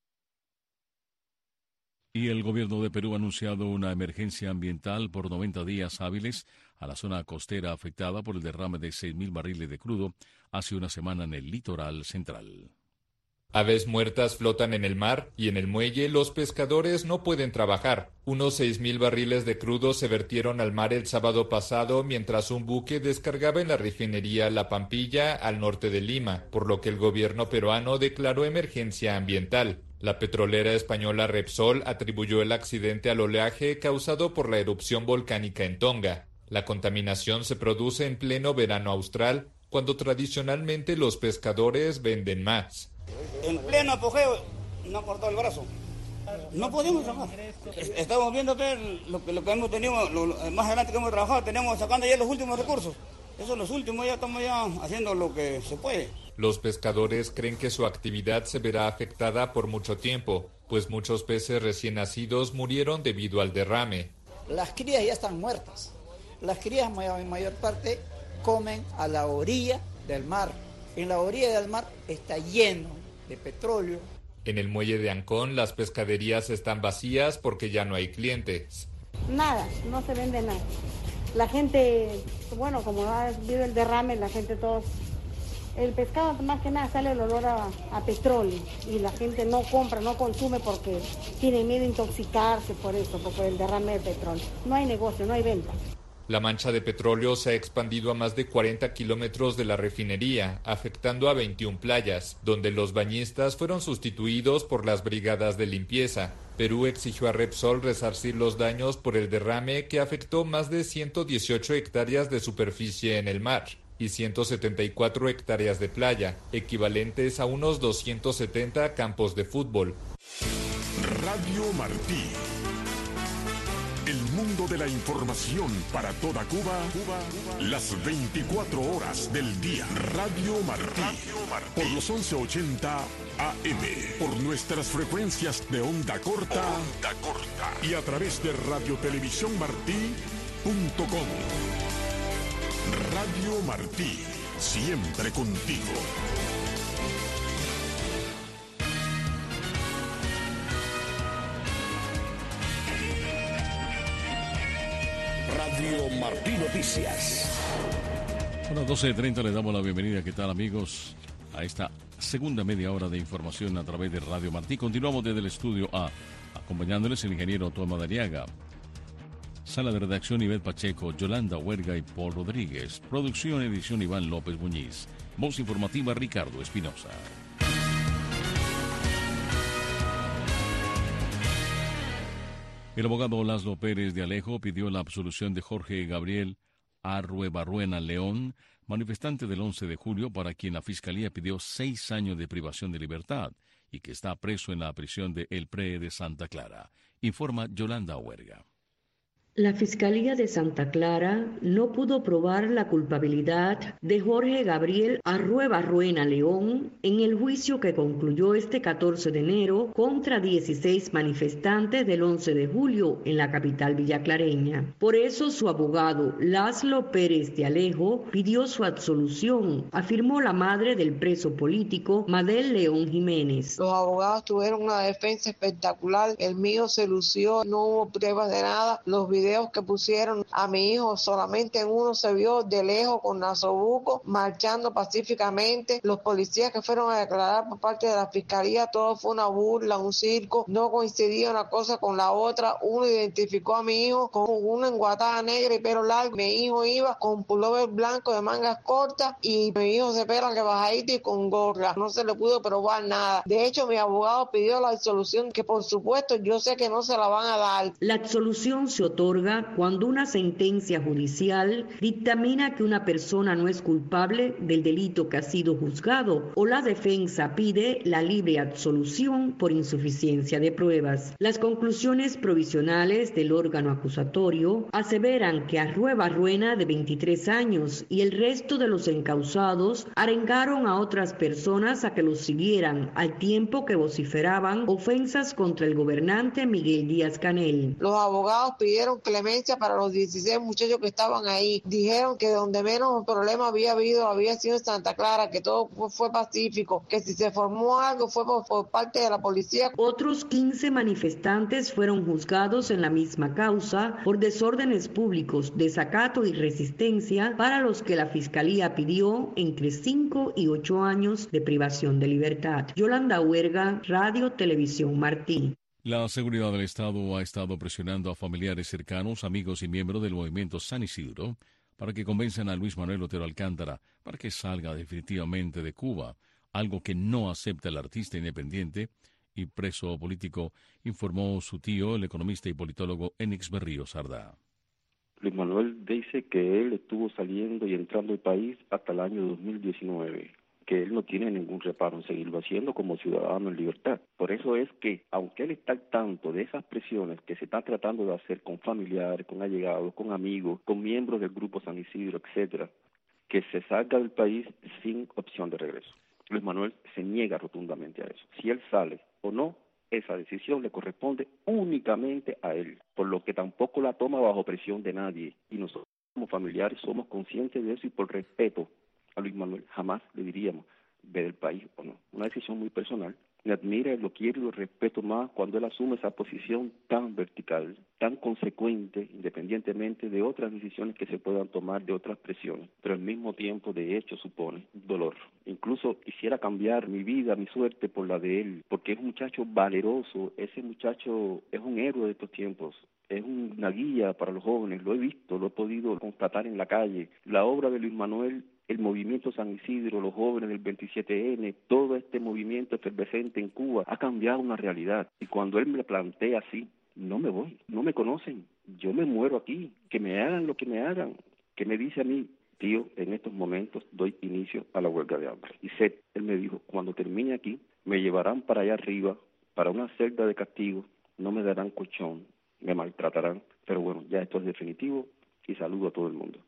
Y el gobierno de Perú ha anunciado una emergencia ambiental por noventa días hábiles a la zona costera afectada por el derrame de seis mil barriles de crudo hace una semana en el litoral central. Aves muertas flotan en el mar y en el muelle los pescadores no pueden trabajar. Unos seis mil barriles de crudo se vertieron al mar el sábado pasado mientras un buque descargaba en la refinería La Pampilla al norte de Lima, por lo que el gobierno peruano declaró emergencia ambiental. La petrolera española Repsol atribuyó el accidente al oleaje causado por la erupción volcánica en Tonga. La contaminación se produce en pleno verano austral, cuando tradicionalmente los pescadores venden más. En pleno apogeo, no ha cortado el brazo. No podemos trabajar. Estamos viendo que lo, que lo que hemos tenido, lo, lo, más adelante que hemos trabajado, tenemos sacando ya los últimos recursos. Esos son los últimos, ya estamos ya haciendo lo que se puede. Los pescadores creen que su actividad se verá afectada por mucho tiempo, pues muchos peces recién nacidos murieron debido al derrame. Las crías ya están muertas. Las crías en mayor parte comen a la orilla del mar. En la orilla del mar está lleno de petróleo. En el muelle de Ancón las pescaderías están vacías porque ya no hay clientes. Nada, no se vende nada. La gente, bueno, como ha habido el derrame, la gente todos El pescado más que nada sale el olor a, a petróleo y la gente no compra, no consume porque tiene miedo a intoxicarse por eso, por el derrame de petróleo. No hay negocio, no hay venta. La mancha de petróleo se ha expandido a más de cuarenta kilómetros de la refinería, afectando a veintiuna playas, donde los bañistas fueron sustituidos por las brigadas de limpieza. Perú exigió a Repsol resarcir los daños por el derrame que afectó más de ciento dieciocho hectáreas de superficie en el mar y ciento setenta y cuatro hectáreas de playa, equivalentes a unos doscientos setenta campos de fútbol. Radio Martí. El mundo de la información para toda Cuba, Cuba, Cuba, las veinticuatro horas del día. Radio Martí, Radio Martí, por los once ochenta A M, por nuestras frecuencias de onda corta, onda corta y a través de radio televisión martí punto com. Radio Martí, siempre contigo. Radio Martí Noticias. A las doce treinta le damos la bienvenida. ¿Qué tal, amigos? A esta segunda media hora de información a través de Radio Martí. Continuamos desde el estudio A, acompañándoles el ingeniero Tomás Madariaga. Sala de redacción Ivette Pacheco, Yolanda Huerga y Paul Rodríguez. Producción, edición Iván López Muñiz. Voz informativa Ricardo Espinosa. El abogado Laszlo Pérez de Alejo pidió la absolución de Jorge Gabriel Arruebarruena León, manifestante del once de julio, para quien la Fiscalía pidió seis años de privación de libertad y que está preso en la prisión de El Pre de Santa Clara. Informa Yolanda Huerga. La Fiscalía de Santa Clara no pudo probar la culpabilidad de Jorge Gabriel Arruebarruena León en el juicio que concluyó este catorce de enero contra dieciséis manifestantes del once de julio en la capital villaclareña. Por eso su abogado Laszlo Pérez de Alejo pidió su absolución, afirmó la madre del preso político Madel León Jiménez. Los abogados tuvieron una defensa espectacular, el mío se lució, no hubo pruebas de nada, los videos que pusieron a mi hijo, solamente en uno se vio de lejos con nasobuco marchando pacíficamente. Los policías que fueron a declarar por parte de la fiscalía, todo fue una burla, un circo, no coincidía una cosa con la otra. Uno identificó a mi hijo con una enguatada negra y pelo largo, mi hijo iba con pullover blanco de mangas cortas y mi hijo se pela que bajadito y con gorra, no se le pudo probar nada. De hecho, mi abogado pidió la absolución, que por supuesto yo sé que no se la van a dar. La absolución se otorga cuando una sentencia judicial dictamina que una persona no es culpable del delito que ha sido juzgado o la defensa pide la libre absolución por insuficiencia de pruebas. Las conclusiones provisionales del órgano acusatorio aseveran que Arruebarruena, de veintitrés años, y el resto de los encausados arengaron a otras personas a que los siguieran al tiempo que vociferaban ofensas contra el gobernante Miguel Díaz-Canel. Los abogados pidieron clemencia para los dieciséis muchachos que estaban ahí. Dijeron que donde menos problema había habido había sido en Santa Clara, que todo fue, fue pacífico, que si se formó algo fue por, por parte de la policía. Otros quince manifestantes fueron juzgados en la misma causa por desórdenes públicos, desacato y resistencia, para los que la Fiscalía pidió entre cinco y ocho años de privación de libertad. Yolanda Huerga, Radio Televisión Martí. La seguridad del Estado ha estado presionando a familiares cercanos, amigos y miembros del movimiento San Isidro para que convenzan a Luis Manuel Otero Alcántara para que salga definitivamente de Cuba, algo que no acepta el artista independiente y preso político, informó su tío, el economista y politólogo Enix Berrío Sardá. Luis Manuel dice que él estuvo saliendo y entrando al país hasta el año dos mil diecinueve. Que él no tiene ningún reparo en seguirlo haciendo como ciudadano en libertad. Por eso es que, aunque él está al tanto de esas presiones que se están tratando de hacer con familiares, con allegados, con amigos, con miembros del Grupo San Isidro, etcétera, que se salga del país sin opción de regreso. Luis Manuel se niega rotundamente a eso. Si él sale o no, esa decisión le corresponde únicamente a él, por lo que tampoco la toma bajo presión de nadie. Y nosotros como familiares somos conscientes de eso y por respeto a Luis Manuel jamás le diríamos ver el país o no. Una decisión muy personal me admira, lo quiero y lo respeto más cuando él asume esa posición tan vertical, tan consecuente, independientemente de otras decisiones que se puedan tomar, de otras presiones, pero al mismo tiempo de hecho supone dolor. Incluso quisiera cambiar mi vida, mi suerte por la de él, porque es un muchacho valeroso, ese muchacho es un héroe de estos tiempos. Es una guía para los jóvenes, lo he visto, lo he podido constatar en la calle. La obra de Luis Manuel, el movimiento San Isidro, los jóvenes del veintisiete ene, todo este movimiento efervescente en Cuba ha cambiado una realidad. Y cuando él me plantea así, no me voy, no me conocen, yo me muero aquí, que me hagan lo que me hagan, que me dice a mí, tío, en estos momentos doy inicio a la huelga de hambre. Y sé, él me dijo, cuando termine aquí, me llevarán para allá arriba, para una celda de castigo, no me darán colchón, me maltratarán, pero bueno, ya esto es definitivo y saludo a todo el mundo.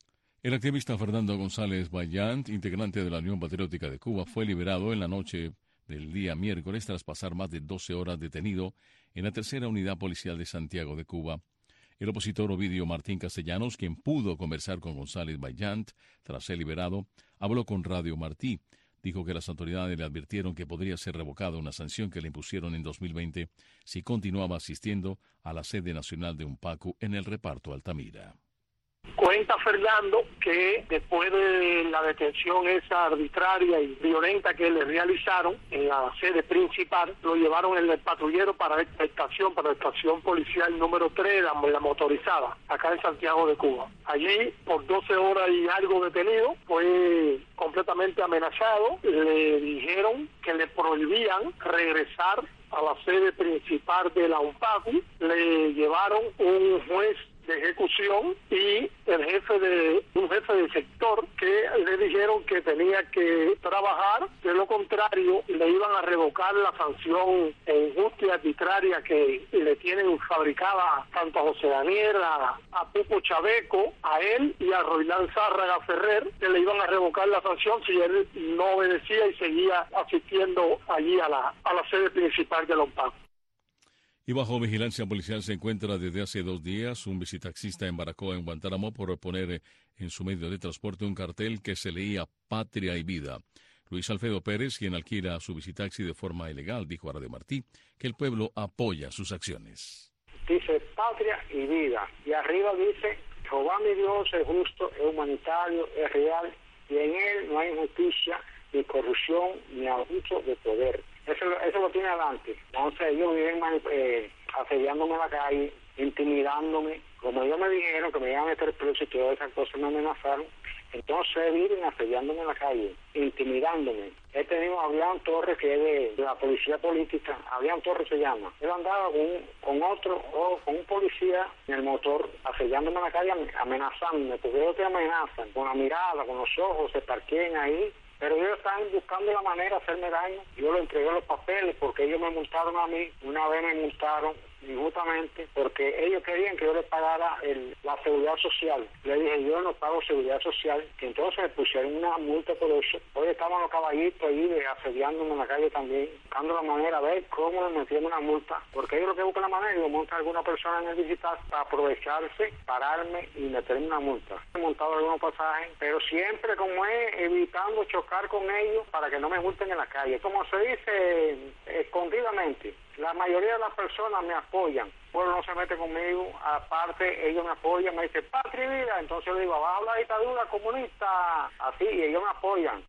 El activista Fernando González Bayant, integrante de la Unión Patriótica de Cuba, fue liberado en la noche del día miércoles tras pasar más de doce horas detenido en la tercera unidad policial de Santiago de Cuba. El opositor Ovidio Martín Castellanos, quien pudo conversar con González Bayant tras ser liberado, habló con Radio Martí. Dijo que las autoridades le advirtieron que podría ser revocada una sanción que le impusieron en dos mil veinte si continuaba asistiendo a la sede nacional de UNPACU en el reparto Altamira. Cuenta Fernando que después de la detención esa arbitraria y violenta que le realizaron en la sede principal, lo llevaron en el patrullero para esta estación, para la estación policial número tres, la, la motorizada, acá en Santiago de Cuba. Allí, por doce horas y algo detenido, fue completamente amenazado. Le dijeron que le prohibían regresar a la sede principal de la UNPACU. Le llevaron un juez de ejecución y el jefe de un jefe de sector que le dijeron que tenía que trabajar, de lo contrario le iban a revocar la sanción injusta y arbitraria que le tienen fabricada tanto a José Daniel, a, a Pupo Chaveco, a él y a Roilán Zárraga Ferrer, que le iban a revocar la sanción si él no obedecía y seguía asistiendo allí a la a la sede principal de la UNPACU. Y bajo vigilancia policial se encuentra desde hace dos días un visitaxista en Baracoa, en Guantánamo, por poner en su medio de transporte un cartel que se leía Patria y Vida. Luis Alfredo Pérez, quien alquila su visitaxi de forma ilegal, dijo a Radio Martí que el pueblo apoya sus acciones. Dice Patria y Vida, y arriba dice, Jehová mi Dios es justo, es humanitario, es real, y en él no hay injusticia, ni corrupción, ni abuso de poder. Eso, eso lo tiene adelante. Entonces ellos viven eh, asediándome en la calle, intimidándome. Como ellos me dijeron que me iban a meter preso y todas esas cosas me amenazaron, entonces viven asediándome en la calle, intimidándome. He tenido a Avián Torres, que es de, de la policía política. Avián Torres se llama. Él andaba con, con otro, o con un policía en el motor, asediándome en la calle, amenazándome, porque ellos te amenazan con la mirada, con los ojos, se parqueen ahí. Pero ellos están buscando la manera de hacerme daño. Yo le entregué los papeles porque ellos me multaron a mí. Una vez me multaron injustamente porque ellos querían que yo les pagara el, la seguridad social. Le dije, yo no pago seguridad social. Que entonces me pusieron una multa por eso. Hoy estaban los caballitos ahí de, asediándome en la calle también, buscando la manera a ver cómo me metieron una multa. Porque ellos lo que buscan la manera y lo montan alguna persona en el digital para aprovecharse, pararme y meterme una multa. He montado algunos pasajes, pero siempre como es evitando chocar con ellos para que no me multen en la calle. Como se dice, escondidamente. La mayoría de las personas me apoyan. El pueblo no se mete conmigo. Aparte, ellos me apoyan. Me dicen, Patria y Vida. Entonces yo digo, abajo la dictadura comunista. Así, y ellos me apoyan.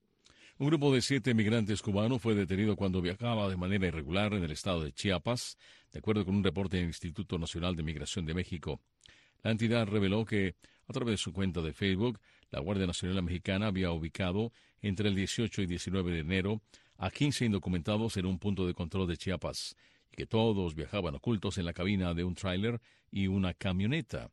Un grupo de siete migrantes cubanos fue detenido cuando viajaba de manera irregular en el estado de Chiapas, de acuerdo con un reporte del Instituto Nacional de Migración de México. La entidad reveló que, a través de su cuenta de Facebook, la Guardia Nacional Mexicana había ubicado entre el dieciocho y diecinueve de enero a quince indocumentados en un punto de control de Chiapas, y que todos viajaban ocultos en la cabina de un tráiler y una camioneta.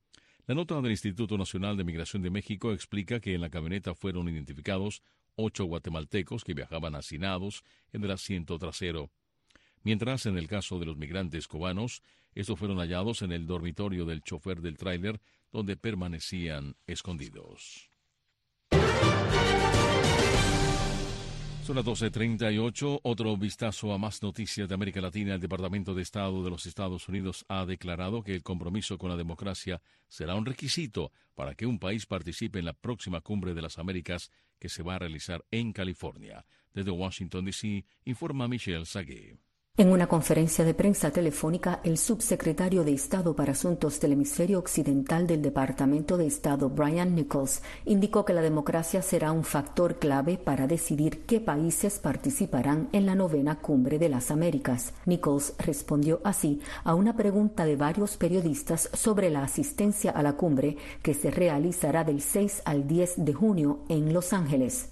La nota del Instituto Nacional de Migración de México explica que en la camioneta fueron identificados ocho guatemaltecos que viajaban hacinados en el asiento trasero. Mientras, en el caso de los migrantes cubanos, estos fueron hallados en el dormitorio del chofer del tráiler, donde permanecían escondidos. Son las doce treinta y ocho. Otro vistazo a más noticias de América Latina. El Departamento de Estado de los Estados Unidos ha declarado que el compromiso con la democracia será un requisito para que un país participe en la próxima Cumbre de las Américas que se va a realizar en California. Desde Washington, D C, informa Michelle Sagué. En una conferencia de prensa telefónica, el subsecretario de Estado para Asuntos del Hemisferio Occidental del Departamento de Estado, Brian Nichols, indicó que la democracia será un factor clave para decidir qué países participarán en la novena Cumbre de las Américas. Nichols respondió así a una pregunta de varios periodistas sobre la asistencia a la cumbre que se realizará del seis al diez de junio en Los Ángeles.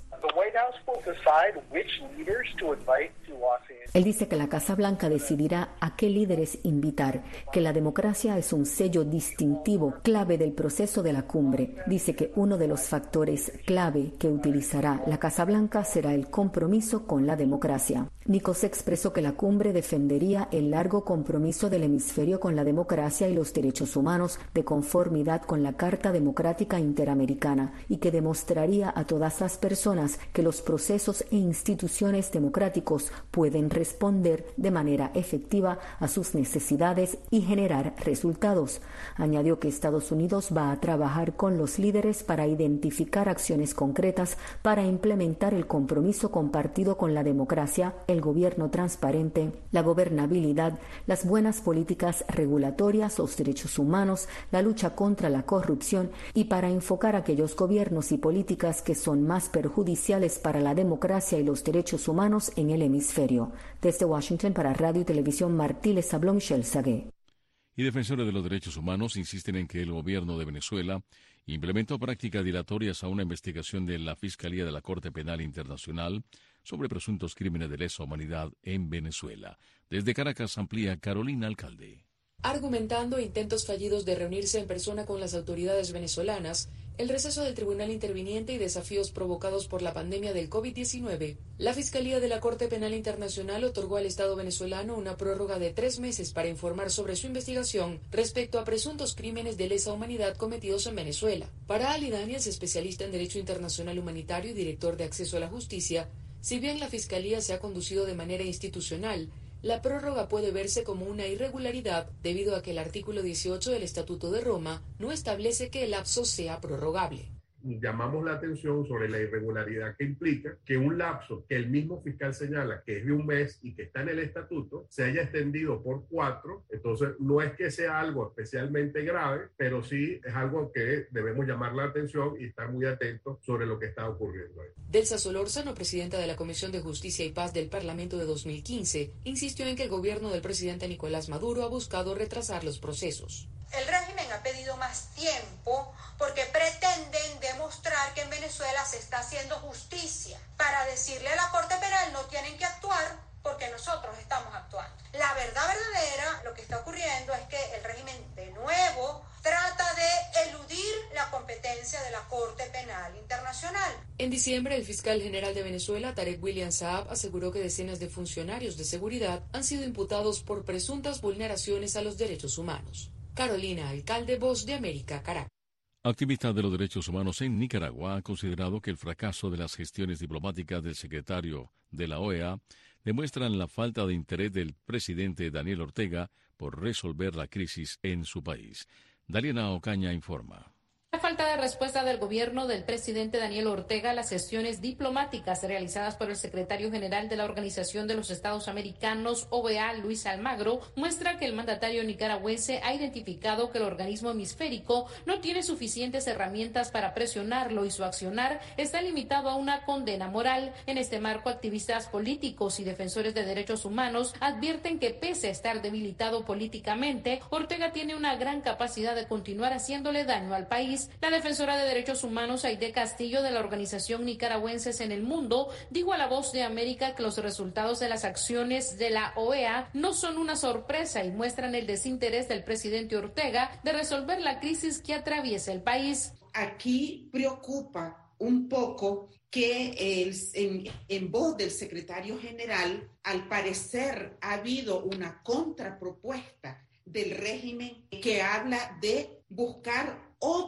Él dice que la Casa Blanca decidirá a qué líderes invitar, que la democracia es un sello distintivo clave del proceso de la cumbre. Dice que uno de los factores clave que utilizará la Casa Blanca será el compromiso con la democracia. Nichols expresó que la cumbre defendería el largo compromiso del hemisferio con la democracia y los derechos humanos de conformidad con la Carta Democrática Interamericana y que demostraría a todas las personas que los procesos e instituciones democráticos pueden responder de manera efectiva a sus necesidades y generar resultados. Añadió que Estados Unidos va a trabajar con los líderes para identificar acciones concretas para implementar el compromiso compartido con la democracia, el gobierno transparente, la gobernabilidad, las buenas políticas regulatorias, los derechos humanos, la lucha contra la corrupción y para enfocar aquellos gobiernos y políticas que son más perjudiciales para la democracia y los derechos humanos en el hemisferio. Desde Washington para Radio y Televisión Martí les habló Michelle Sagué. Y defensores de los derechos humanos insisten en que el gobierno de Venezuela implementó prácticas dilatorias a una investigación de la Fiscalía de la Corte Penal Internacional sobre presuntos crímenes de lesa humanidad en Venezuela. Desde Caracas amplía Carolina Alcalde. Argumentando intentos fallidos de reunirse en persona con las autoridades venezolanas, el receso del tribunal interviniente y desafíos provocados por la pandemia del COVID diecinueve, la Fiscalía de la Corte Penal Internacional otorgó al Estado venezolano una prórroga de tres meses para informar sobre su investigación respecto a presuntos crímenes de lesa humanidad cometidos en Venezuela. Para Ali Daniels, especialista en Derecho Internacional Humanitario y director de Acceso a la Justicia, si bien la Fiscalía se ha conducido de manera institucional, la prórroga puede verse como una irregularidad debido a que el artículo dieciocho del Estatuto de Roma no establece que el lapso sea prorrogable. Llamamos la atención sobre la irregularidad que implica que un lapso que el mismo fiscal señala que es de un mes y que está en el estatuto se haya extendido por cuatro. Entonces no es que sea algo especialmente grave, pero sí es algo que debemos llamar la atención y estar muy atentos sobre lo que está ocurriendo ahí. Delsa Solórzano, presidenta de la Comisión de Justicia y Paz del Parlamento de dos mil quince, insistió en que el gobierno del presidente Nicolás Maduro ha buscado retrasar los procesos. El régimen ha pedido más tiempo porque pretenden demostrar que en Venezuela se está haciendo justicia. Para decirle a la Corte Penal no tienen que actuar porque nosotros estamos actuando. La verdad verdadera, lo que está ocurriendo es que el régimen de nuevo trata de eludir la competencia de la Corte Penal Internacional. En diciembre, el fiscal general de Venezuela, Tarek William Saab, aseguró que decenas de funcionarios de seguridad han sido imputados por presuntas vulneraciones a los derechos humanos. Carolina Alcalde, Voz de América, Caracas. Activistas de los derechos humanos en Nicaragua han considerado que el fracaso de las gestiones diplomáticas del secretario de la O E A demuestran la falta de interés del presidente Daniel Ortega por resolver la crisis en su país. Daliana Ocaña informa. La falta de respuesta del gobierno del presidente Daniel Ortega a las gestiones diplomáticas realizadas por el secretario general de la Organización de los Estados Americanos, O E A, Luis Almagro, muestra que el mandatario nicaragüense ha identificado que el organismo hemisférico no tiene suficientes herramientas para presionarlo y su accionar está limitado a una condena moral. En este marco, activistas políticos y defensores de derechos humanos advierten que pese a estar debilitado políticamente, Ortega tiene una gran capacidad de continuar haciéndole daño al país. La defensora de derechos humanos Aide Castillo de la organización Nicaragüenses en el Mundo dijo a La Voz de América que los resultados de las acciones de la O E A no son una sorpresa y muestran el desinterés del presidente Ortega de resolver la crisis que atraviesa el país. Aquí preocupa un poco que el, en, en voz del secretario general, al parecer ha habido una contrapropuesta del régimen que habla de buscar otras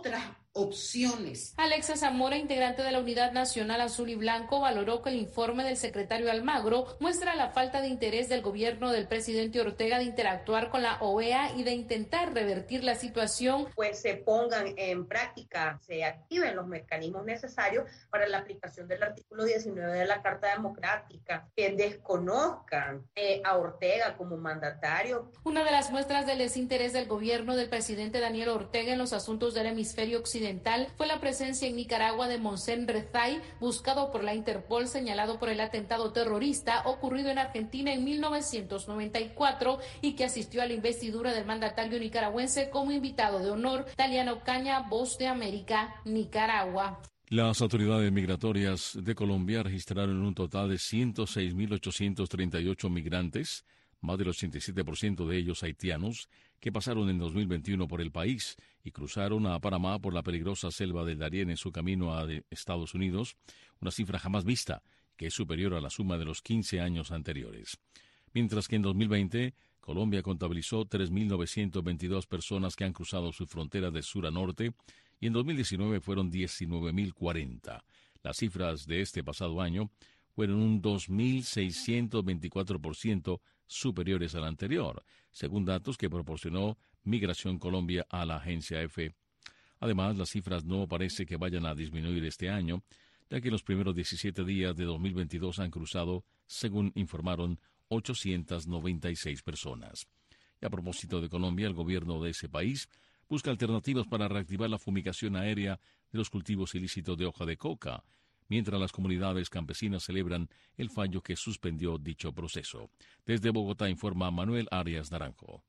opciones. Alexa Zamora, integrante de la Unidad Nacional Azul y Blanco, valoró que el informe del secretario Almagro muestra la falta de interés del gobierno del presidente Ortega de interactuar con la O E A y de intentar revertir la situación. Pues se pongan en práctica, se activen los mecanismos necesarios para la aplicación del artículo diecinueve de la Carta Democrática, que desconozcan eh, a Ortega como mandatario. Una de las muestras del desinterés del gobierno del presidente Daniel Ortega en los asuntos del hemisferio occidental fue la presencia en Nicaragua de Monsen Rezai, buscado por la Interpol, señalado por el atentado terrorista ocurrido en Argentina en mil novecientos noventa y cuatro y que asistió a la investidura del mandatario nicaragüense como invitado de honor. Taliana Ocaña, Voz de América, Nicaragua. Las autoridades migratorias de Colombia registraron un total de ciento seis mil ochocientos treinta y ocho migrantes, más del ochenta y siete por ciento de ellos haitianos, que pasaron en dos mil veintiuno por el país y cruzaron a Panamá por la peligrosa selva del Darién en su camino a Estados Unidos, una cifra jamás vista, que es superior a la suma de los quince años anteriores. Mientras que en dos mil veinte, Colombia contabilizó tres mil novecientas veintidós personas que han cruzado su frontera de sur a norte y en dos mil diecinueve fueron diecinueve mil cuarenta. Las cifras de este pasado año fueron un dos mil seiscientos veinticuatro por ciento superiores al anterior, según datos que proporcionó Migración Colombia a la agencia EFE. Además, las cifras no parece que vayan a disminuir este año, ya que en los primeros diecisiete días de dos mil veintidós han cruzado, según informaron, ochocientas noventa y seis personas. Y a propósito de Colombia, el gobierno de ese país busca alternativas para reactivar la fumigación aérea de los cultivos ilícitos de hoja de coca, mientras las comunidades campesinas celebran el fallo que suspendió dicho proceso. Desde Bogotá informa Manuel Arias Naranjo.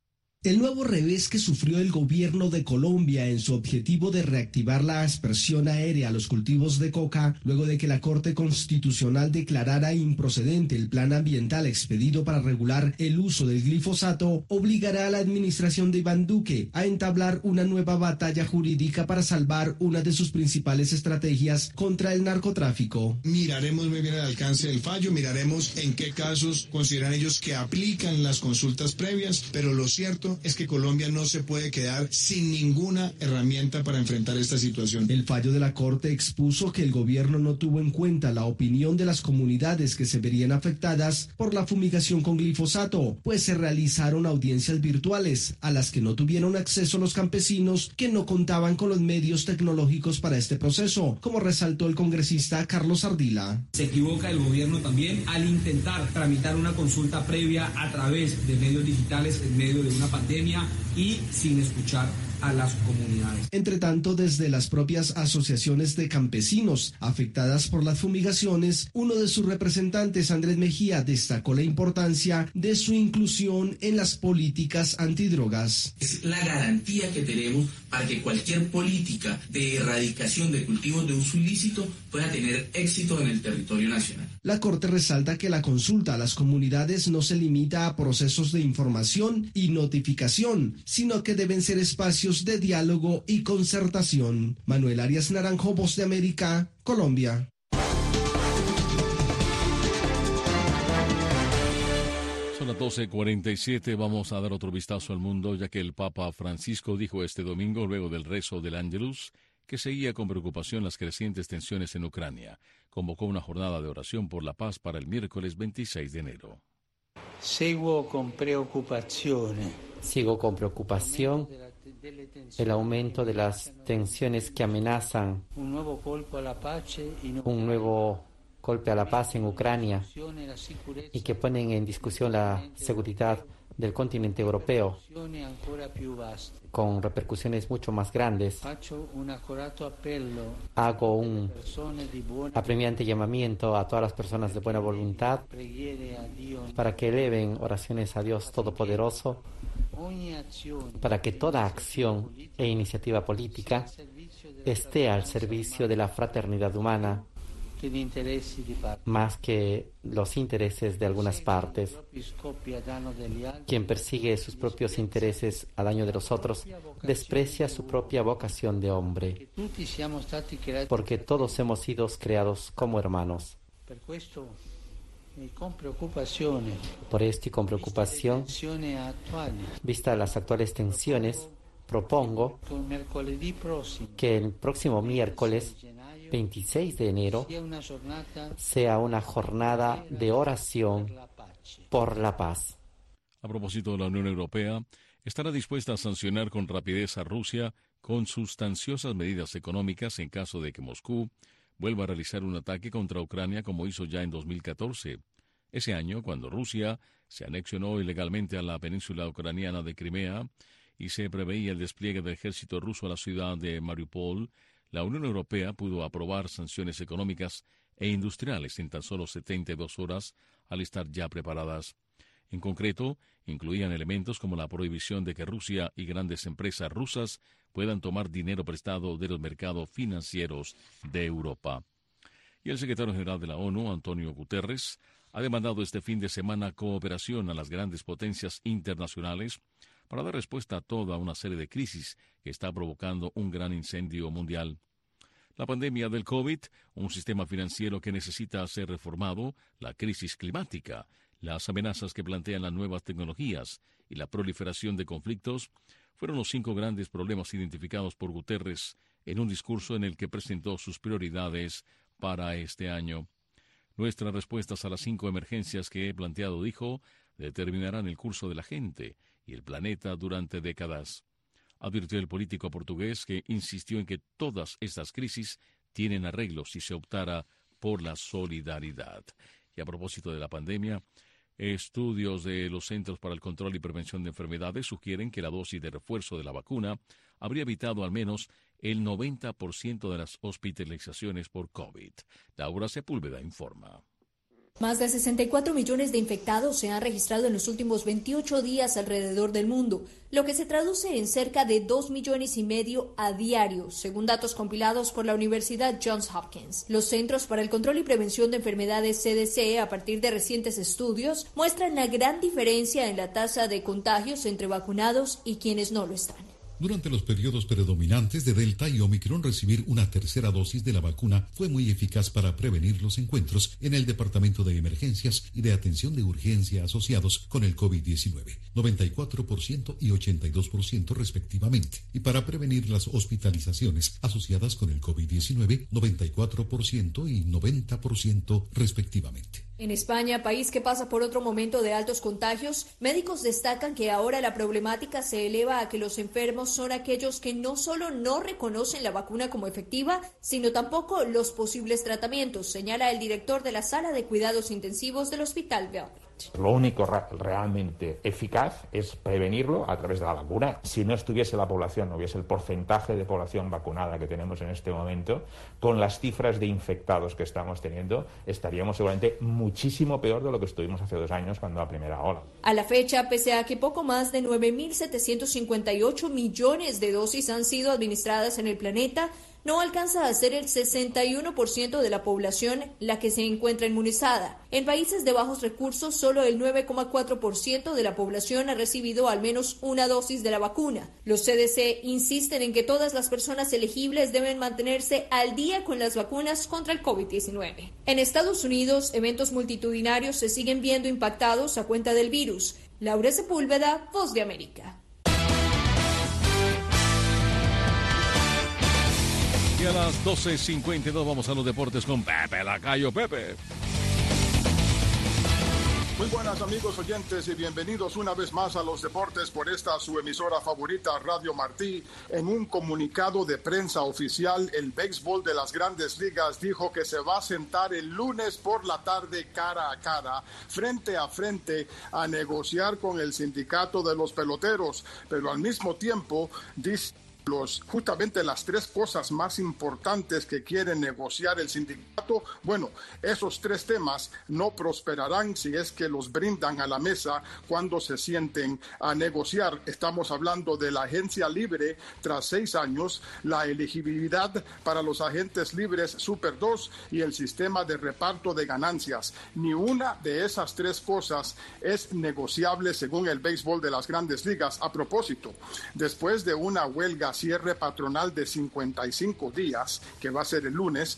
El nuevo revés que sufrió el gobierno de Colombia en su objetivo de reactivar la aspersión aérea a los cultivos de coca, luego de que la Corte Constitucional declarara improcedente el plan ambiental expedido para regular el uso del glifosato, obligará a la administración de Iván Duque a entablar una nueva batalla jurídica para salvar una de sus principales estrategias contra el narcotráfico. Miraremos muy bien el alcance del fallo, miraremos en qué casos consideran ellos que aplican las consultas previas, pero lo cierto es que Colombia no se puede quedar sin ninguna herramienta para enfrentar esta situación. El fallo de la Corte expuso que el gobierno no tuvo en cuenta la opinión de las comunidades que se verían afectadas por la fumigación con glifosato, pues se realizaron audiencias virtuales a las que no tuvieron acceso los campesinos que no contaban con los medios tecnológicos para este proceso, como resaltó el congresista Carlos Ardila. Se equivoca el gobierno también al intentar tramitar una consulta previa a través de medios digitales en medio de una pandemia y sin escuchar a las comunidades. Entre tanto, desde las propias asociaciones de campesinos afectadas por las fumigaciones, uno de sus representantes, Andrés Mejía, destacó la importancia de su inclusión en las políticas antidrogas. Es la garantía que tenemos para que cualquier política de erradicación de cultivos de uso ilícito pueda tener éxito en el territorio nacional. La Corte resalta que la consulta a las comunidades no se limita a procesos de información y notificación, sino que deben ser espacios de diálogo y concertación. Manuel Arias Naranjo, Voz de América, Colombia. Son las doce cuarenta y siete, vamos a dar otro vistazo al mundo, ya que el Papa Francisco dijo este domingo, luego del rezo del Ángelus, que seguía con preocupación las crecientes tensiones en Ucrania. Convocó una jornada de oración por la paz para el miércoles veintiséis de enero. Sigo con preocupación. Sigo con preocupación el aumento de las tensiones que amenazan un nuevo golpe a la paz en, un nuevo golpe a la paz en Ucrania y que ponen en discusión la seguridad del continente europeo con repercusiones mucho más grandes. Hago un apremiante llamamiento a todas las personas de buena voluntad para que eleven oraciones a Dios Todopoderoso, para que toda acción e iniciativa política esté al servicio de la fraternidad humana, más que los intereses de algunas partes. Quien persigue sus propios intereses a daño de los otros desprecia su propia vocación de hombre, porque todos hemos sido creados como hermanos. Por esto y con preocupación, vista las actuales tensiones, Propongo que el próximo miércoles veintiséis de enero sea una jornada de oración por la paz. A propósito, la Unión Europea estará dispuesta a sancionar con rapidez a Rusia con sustanciosas medidas económicas en caso de que Moscú vuelva a realizar un ataque contra Ucrania como hizo ya en dos mil catorce. Ese año, cuando Rusia se anexionó ilegalmente a la península ucraniana de Crimea y se preveía el despliegue del ejército ruso a la ciudad de Mariupol, la Unión Europea pudo aprobar sanciones económicas e industriales en tan solo setenta y dos horas al estar ya preparadas. En concreto, incluían elementos como la prohibición de que Rusia y grandes empresas rusas puedan tomar dinero prestado de los mercados financieros de Europa. Y el secretario general de la ONU, Antonio Guterres, ha demandado este fin de semana cooperación a las grandes potencias internacionales para dar respuesta a toda una serie de crisis que está provocando un gran incendio mundial. La pandemia del COVID, un sistema financiero que necesita ser reformado, la crisis climática, las amenazas que plantean las nuevas tecnologías y la proliferación de conflictos fueron los cinco grandes problemas identificados por Guterres en un discurso en el que presentó sus prioridades para este año. Nuestras respuestas a las cinco emergencias que he planteado, dijo, determinarán el curso de la gente y el planeta durante décadas. Advirtió el político portugués, que insistió en que todas estas crisis tienen arreglo si se optara por la solidaridad. Y a propósito de la pandemia, estudios de los Centros para el Control y Prevención de Enfermedades sugieren que la dosis de refuerzo de la vacuna habría evitado al menos el noventa por ciento de las hospitalizaciones por COVID. Laura Sepúlveda informa. Más de sesenta y cuatro millones de infectados se han registrado en los últimos veintiocho días alrededor del mundo, lo que se traduce en cerca de dos millones y medio a diario, según datos compilados por la Universidad Johns Hopkins. Los Centros para el Control y Prevención de Enfermedades C D C, a partir de recientes estudios, muestran la gran diferencia en la tasa de contagios entre vacunados y quienes no lo están. Durante los periodos predominantes de Delta y Omicron, recibir una tercera dosis de la vacuna fue muy eficaz para prevenir los encuentros en el Departamento de Emergencias y de Atención de Urgencia asociados con el COVID diecinueve, noventa y cuatro por ciento y ochenta y dos por ciento respectivamente, y para prevenir las hospitalizaciones asociadas con el COVID diecinueve, noventa y cuatro por ciento y noventa por ciento respectivamente. En España, país que pasa por otro momento de altos contagios, médicos destacan que ahora la problemática se eleva a que los enfermos son aquellos que no solo no reconocen la vacuna como efectiva, sino tampoco los posibles tratamientos, señala el director de la Sala de Cuidados Intensivos del Hospital Velvet. Lo único ra- realmente eficaz es prevenirlo a través de la vacuna. Si no estuviese la población, no hubiese el porcentaje de población vacunada que tenemos en este momento, con las cifras de infectados que estamos teniendo, estaríamos seguramente muchísimo peor de lo que estuvimos hace dos años cuando la primera ola. A la fecha, pese a que poco más de nueve mil setecientos cincuenta y ocho millones de dosis han sido administradas en el planeta, no alcanza a ser el sesenta y uno por ciento de la población la que se encuentra inmunizada. En países de bajos recursos, solo el nueve coma cuatro por ciento de la población ha recibido al menos una dosis de la vacuna. Los C D C insisten en que todas las personas elegibles deben mantenerse al día con las vacunas contra el COVID diecinueve. En Estados Unidos, eventos multitudinarios se siguen viendo impactados a cuenta del virus. Laura Sepúlveda, Voz de América. Y a las doce cincuenta y dos vamos a los deportes con Pepe Lacayo. Pepe. Muy buenas amigos oyentes y bienvenidos una vez más a los deportes por esta su emisora favorita Radio Martí. En un comunicado de prensa oficial, el béisbol de las Grandes Ligas dijo que se va a sentar el lunes por la tarde cara a cara, frente a frente, a negociar con el sindicato de los peloteros, pero al mismo tiempo dice Los, justamente las tres cosas más importantes que quiere negociar el sindicato, bueno, esos tres temas no prosperarán si es que los brindan a la mesa cuando se sienten a negociar. Estamos hablando de la agencia libre tras seis años, la elegibilidad para los agentes libres Super dos y el sistema de reparto de ganancias. Ni una de esas tres cosas es negociable según el béisbol de las Grandes Ligas. A propósito, después de una huelga cierre patronal de cincuenta y cinco días, que va a ser el lunes,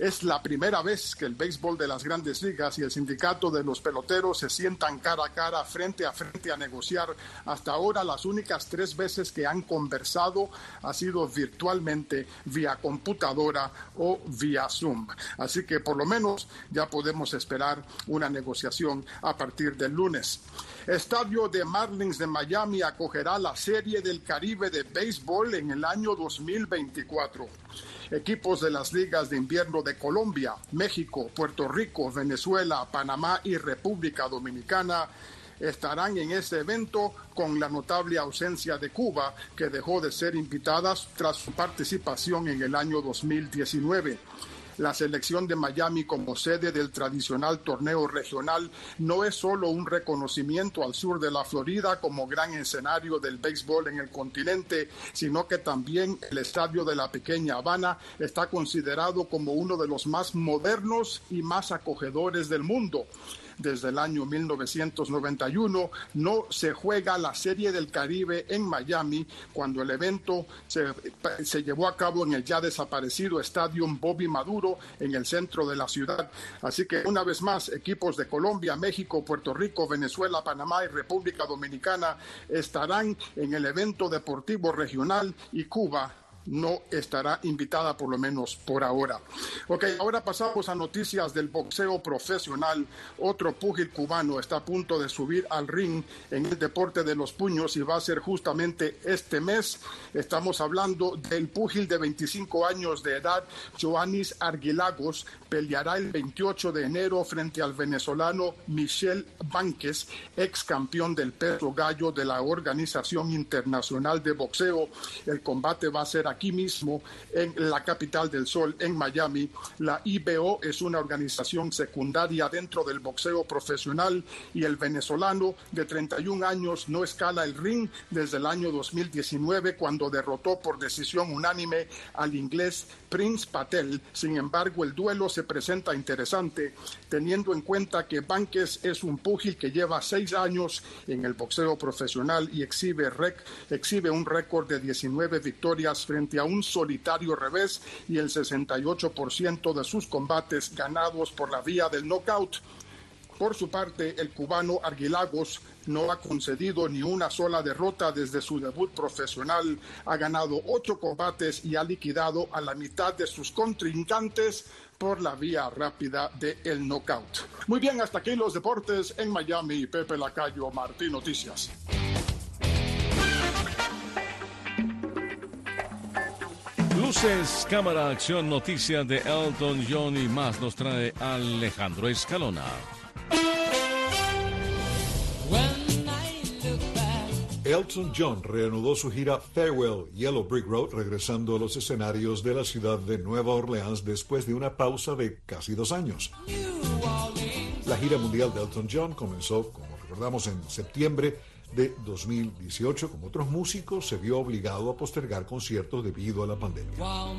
Es la primera vez que el béisbol de las Grandes Ligas y el sindicato de los peloteros se sientan cara a cara, frente a frente a negociar. Hasta ahora las únicas tres veces que han conversado ha sido virtualmente, vía computadora o vía Zoom. Así que por lo menos ya podemos esperar una negociación a partir del lunes. Estadio de Marlins de Miami acogerá la Serie del Caribe de béisbol en el año dos mil veinticuatro. Equipos de las ligas de invierno de Colombia, México, Puerto Rico, Venezuela, Panamá y República Dominicana estarán en ese evento, con la notable ausencia de Cuba, que dejó de ser invitada tras su participación en el año dos mil diecinueve. La selección de Miami como sede del tradicional torneo regional no es solo un reconocimiento al sur de la Florida como gran escenario del béisbol en el continente, sino que también el estadio de la pequeña Habana está considerado como uno de los más modernos y más acogedores del mundo. Desde el año mil novecientos noventa y uno no se juega la Serie del Caribe en Miami, cuando el evento se, se llevó a cabo en el ya desaparecido Estadio Bobby Maduro en el centro de la ciudad. Así que una vez más, equipos de Colombia, México, Puerto Rico, Venezuela, Panamá y República Dominicana estarán en el evento deportivo regional, y Cuba no estará invitada, por lo menos por ahora. Ok, ahora pasamos a noticias del boxeo profesional. Otro púgil cubano está a punto de subir al ring en el deporte de los puños, y va a ser justamente este mes. Estamos hablando del púgil de veinticinco años de edad, Joannis Arguilagos. Peleará el veintiocho de enero frente al venezolano Michel Vánquez, ex campeón del peso gallo de la Organización Internacional de Boxeo. El combate va a ser aquí mismo, en la capital del sol, en Miami. La I B O es una organización secundaria dentro del boxeo profesional, y el venezolano de treinta y un años no escala el ring desde el año dos mil diecinueve, cuando derrotó por decisión unánime al inglés Prince Patel. Sin embargo, el duelo se presenta interesante, teniendo en cuenta que Vánquez es un púgil que lleva seis años en el boxeo profesional y exhibe, rec, exhibe un récord de diecinueve victorias frente a un solitario revés, y el sesenta y ocho por ciento de sus combates ganados por la vía del knockout. Por su parte, el cubano Arguilagos no ha concedido ni una sola derrota desde su debut profesional. Ha ganado ocho combates y ha liquidado a la mitad de sus contrincantes por la vía rápida del knockout. Muy bien, hasta aquí los deportes en Miami. Pepe Lacayo, Martí Noticias. Luces, cámara, acción, noticias de Elton John y más nos trae Alejandro Escalona. Elton John reanudó su gira Farewell Yellow Brick Road, regresando a los escenarios de la ciudad de Nueva Orleans después de una pausa de casi dos años. La gira mundial de Elton John comenzó, como recordamos, en septiembre de dos mil dieciocho. Como otros músicos, se vio obligado a postergar conciertos debido a la pandemia.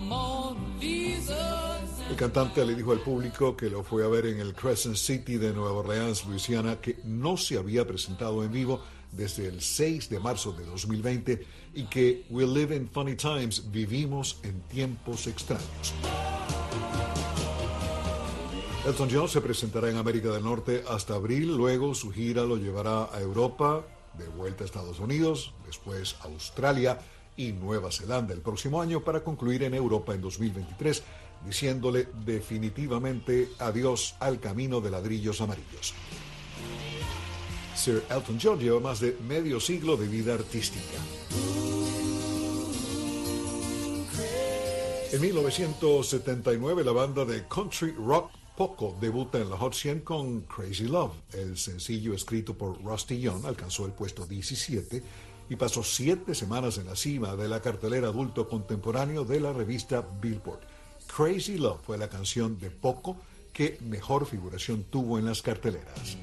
El cantante le dijo al público que lo fue a ver en el Crescent City de Nueva Orleans, Luisiana, que no se había presentado en vivo desde el seis de marzo de dos mil veinte, y que We live in funny times, vivimos en tiempos extraños. Elton John se presentará en América del Norte hasta abril, luego su gira lo llevará a Europa, de vuelta a Estados Unidos, después a Australia y Nueva Zelanda el próximo año, para concluir en Europa en dos mil veintitrés, diciéndole definitivamente adiós al camino de ladrillos amarillos. Sir Elton John lleva más de medio siglo de vida artística. En mil novecientos setenta y nueve, la banda de country rock Poco debuta en la Hot cien con Crazy Love. El sencillo, escrito por Rusty Young, alcanzó el puesto diecisiete y pasó siete semanas en la cima de la cartelera adulto contemporáneo de la revista Billboard. Crazy Love fue la canción de Poco que mejor figuración tuvo en las carteleras.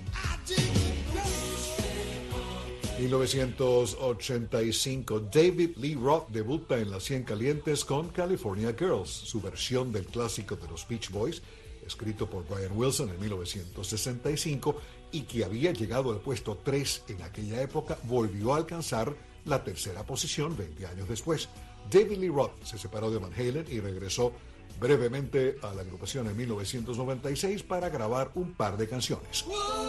mil novecientos ochenta y cinco, David Lee Roth debuta en las cien calientes con California Girls, su versión del clásico de los Beach Boys, escrito por Brian Wilson en mil novecientos sesenta y cinco y que había llegado al puesto tres en aquella época, volvió a alcanzar la tercera posición veinte años después. David Lee Roth se separó de Van Halen y regresó brevemente a la agrupación en mil novecientos noventa y seis para grabar un par de canciones.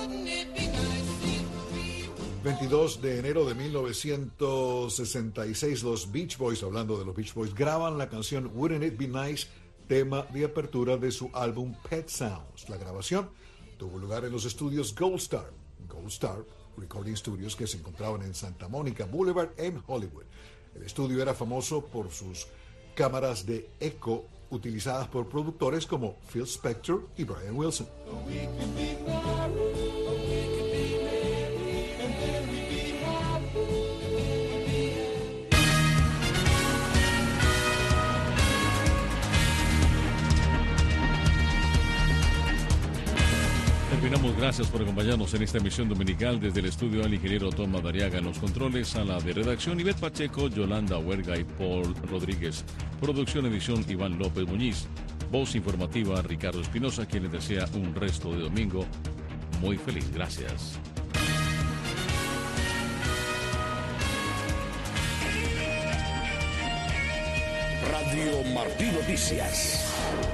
veintidós de enero de mil novecientos sesenta y seis, los Beach Boys, hablando de los Beach Boys, graban la canción Wouldn't It Be Nice, tema de apertura de su álbum Pet Sounds. La grabación tuvo lugar en los estudios Gold Star, Gold Star Recording Studios, que se encontraban en Santa Monica Boulevard en Hollywood. El estudio era famoso por sus cámaras de eco utilizadas por productores como Phil Spector y Brian Wilson. Terminamos, gracias por acompañarnos en esta emisión dominical desde el estudio al ingeniero Tom Madariaga en los controles, a la de redacción Ivette Pacheco, Yolanda Huerga y Paul Rodríguez. Producción, edición Iván López Muñiz. Voz informativa Ricardo Espinosa, quien les desea un resto de domingo muy feliz. Gracias. Radio Martí Noticias.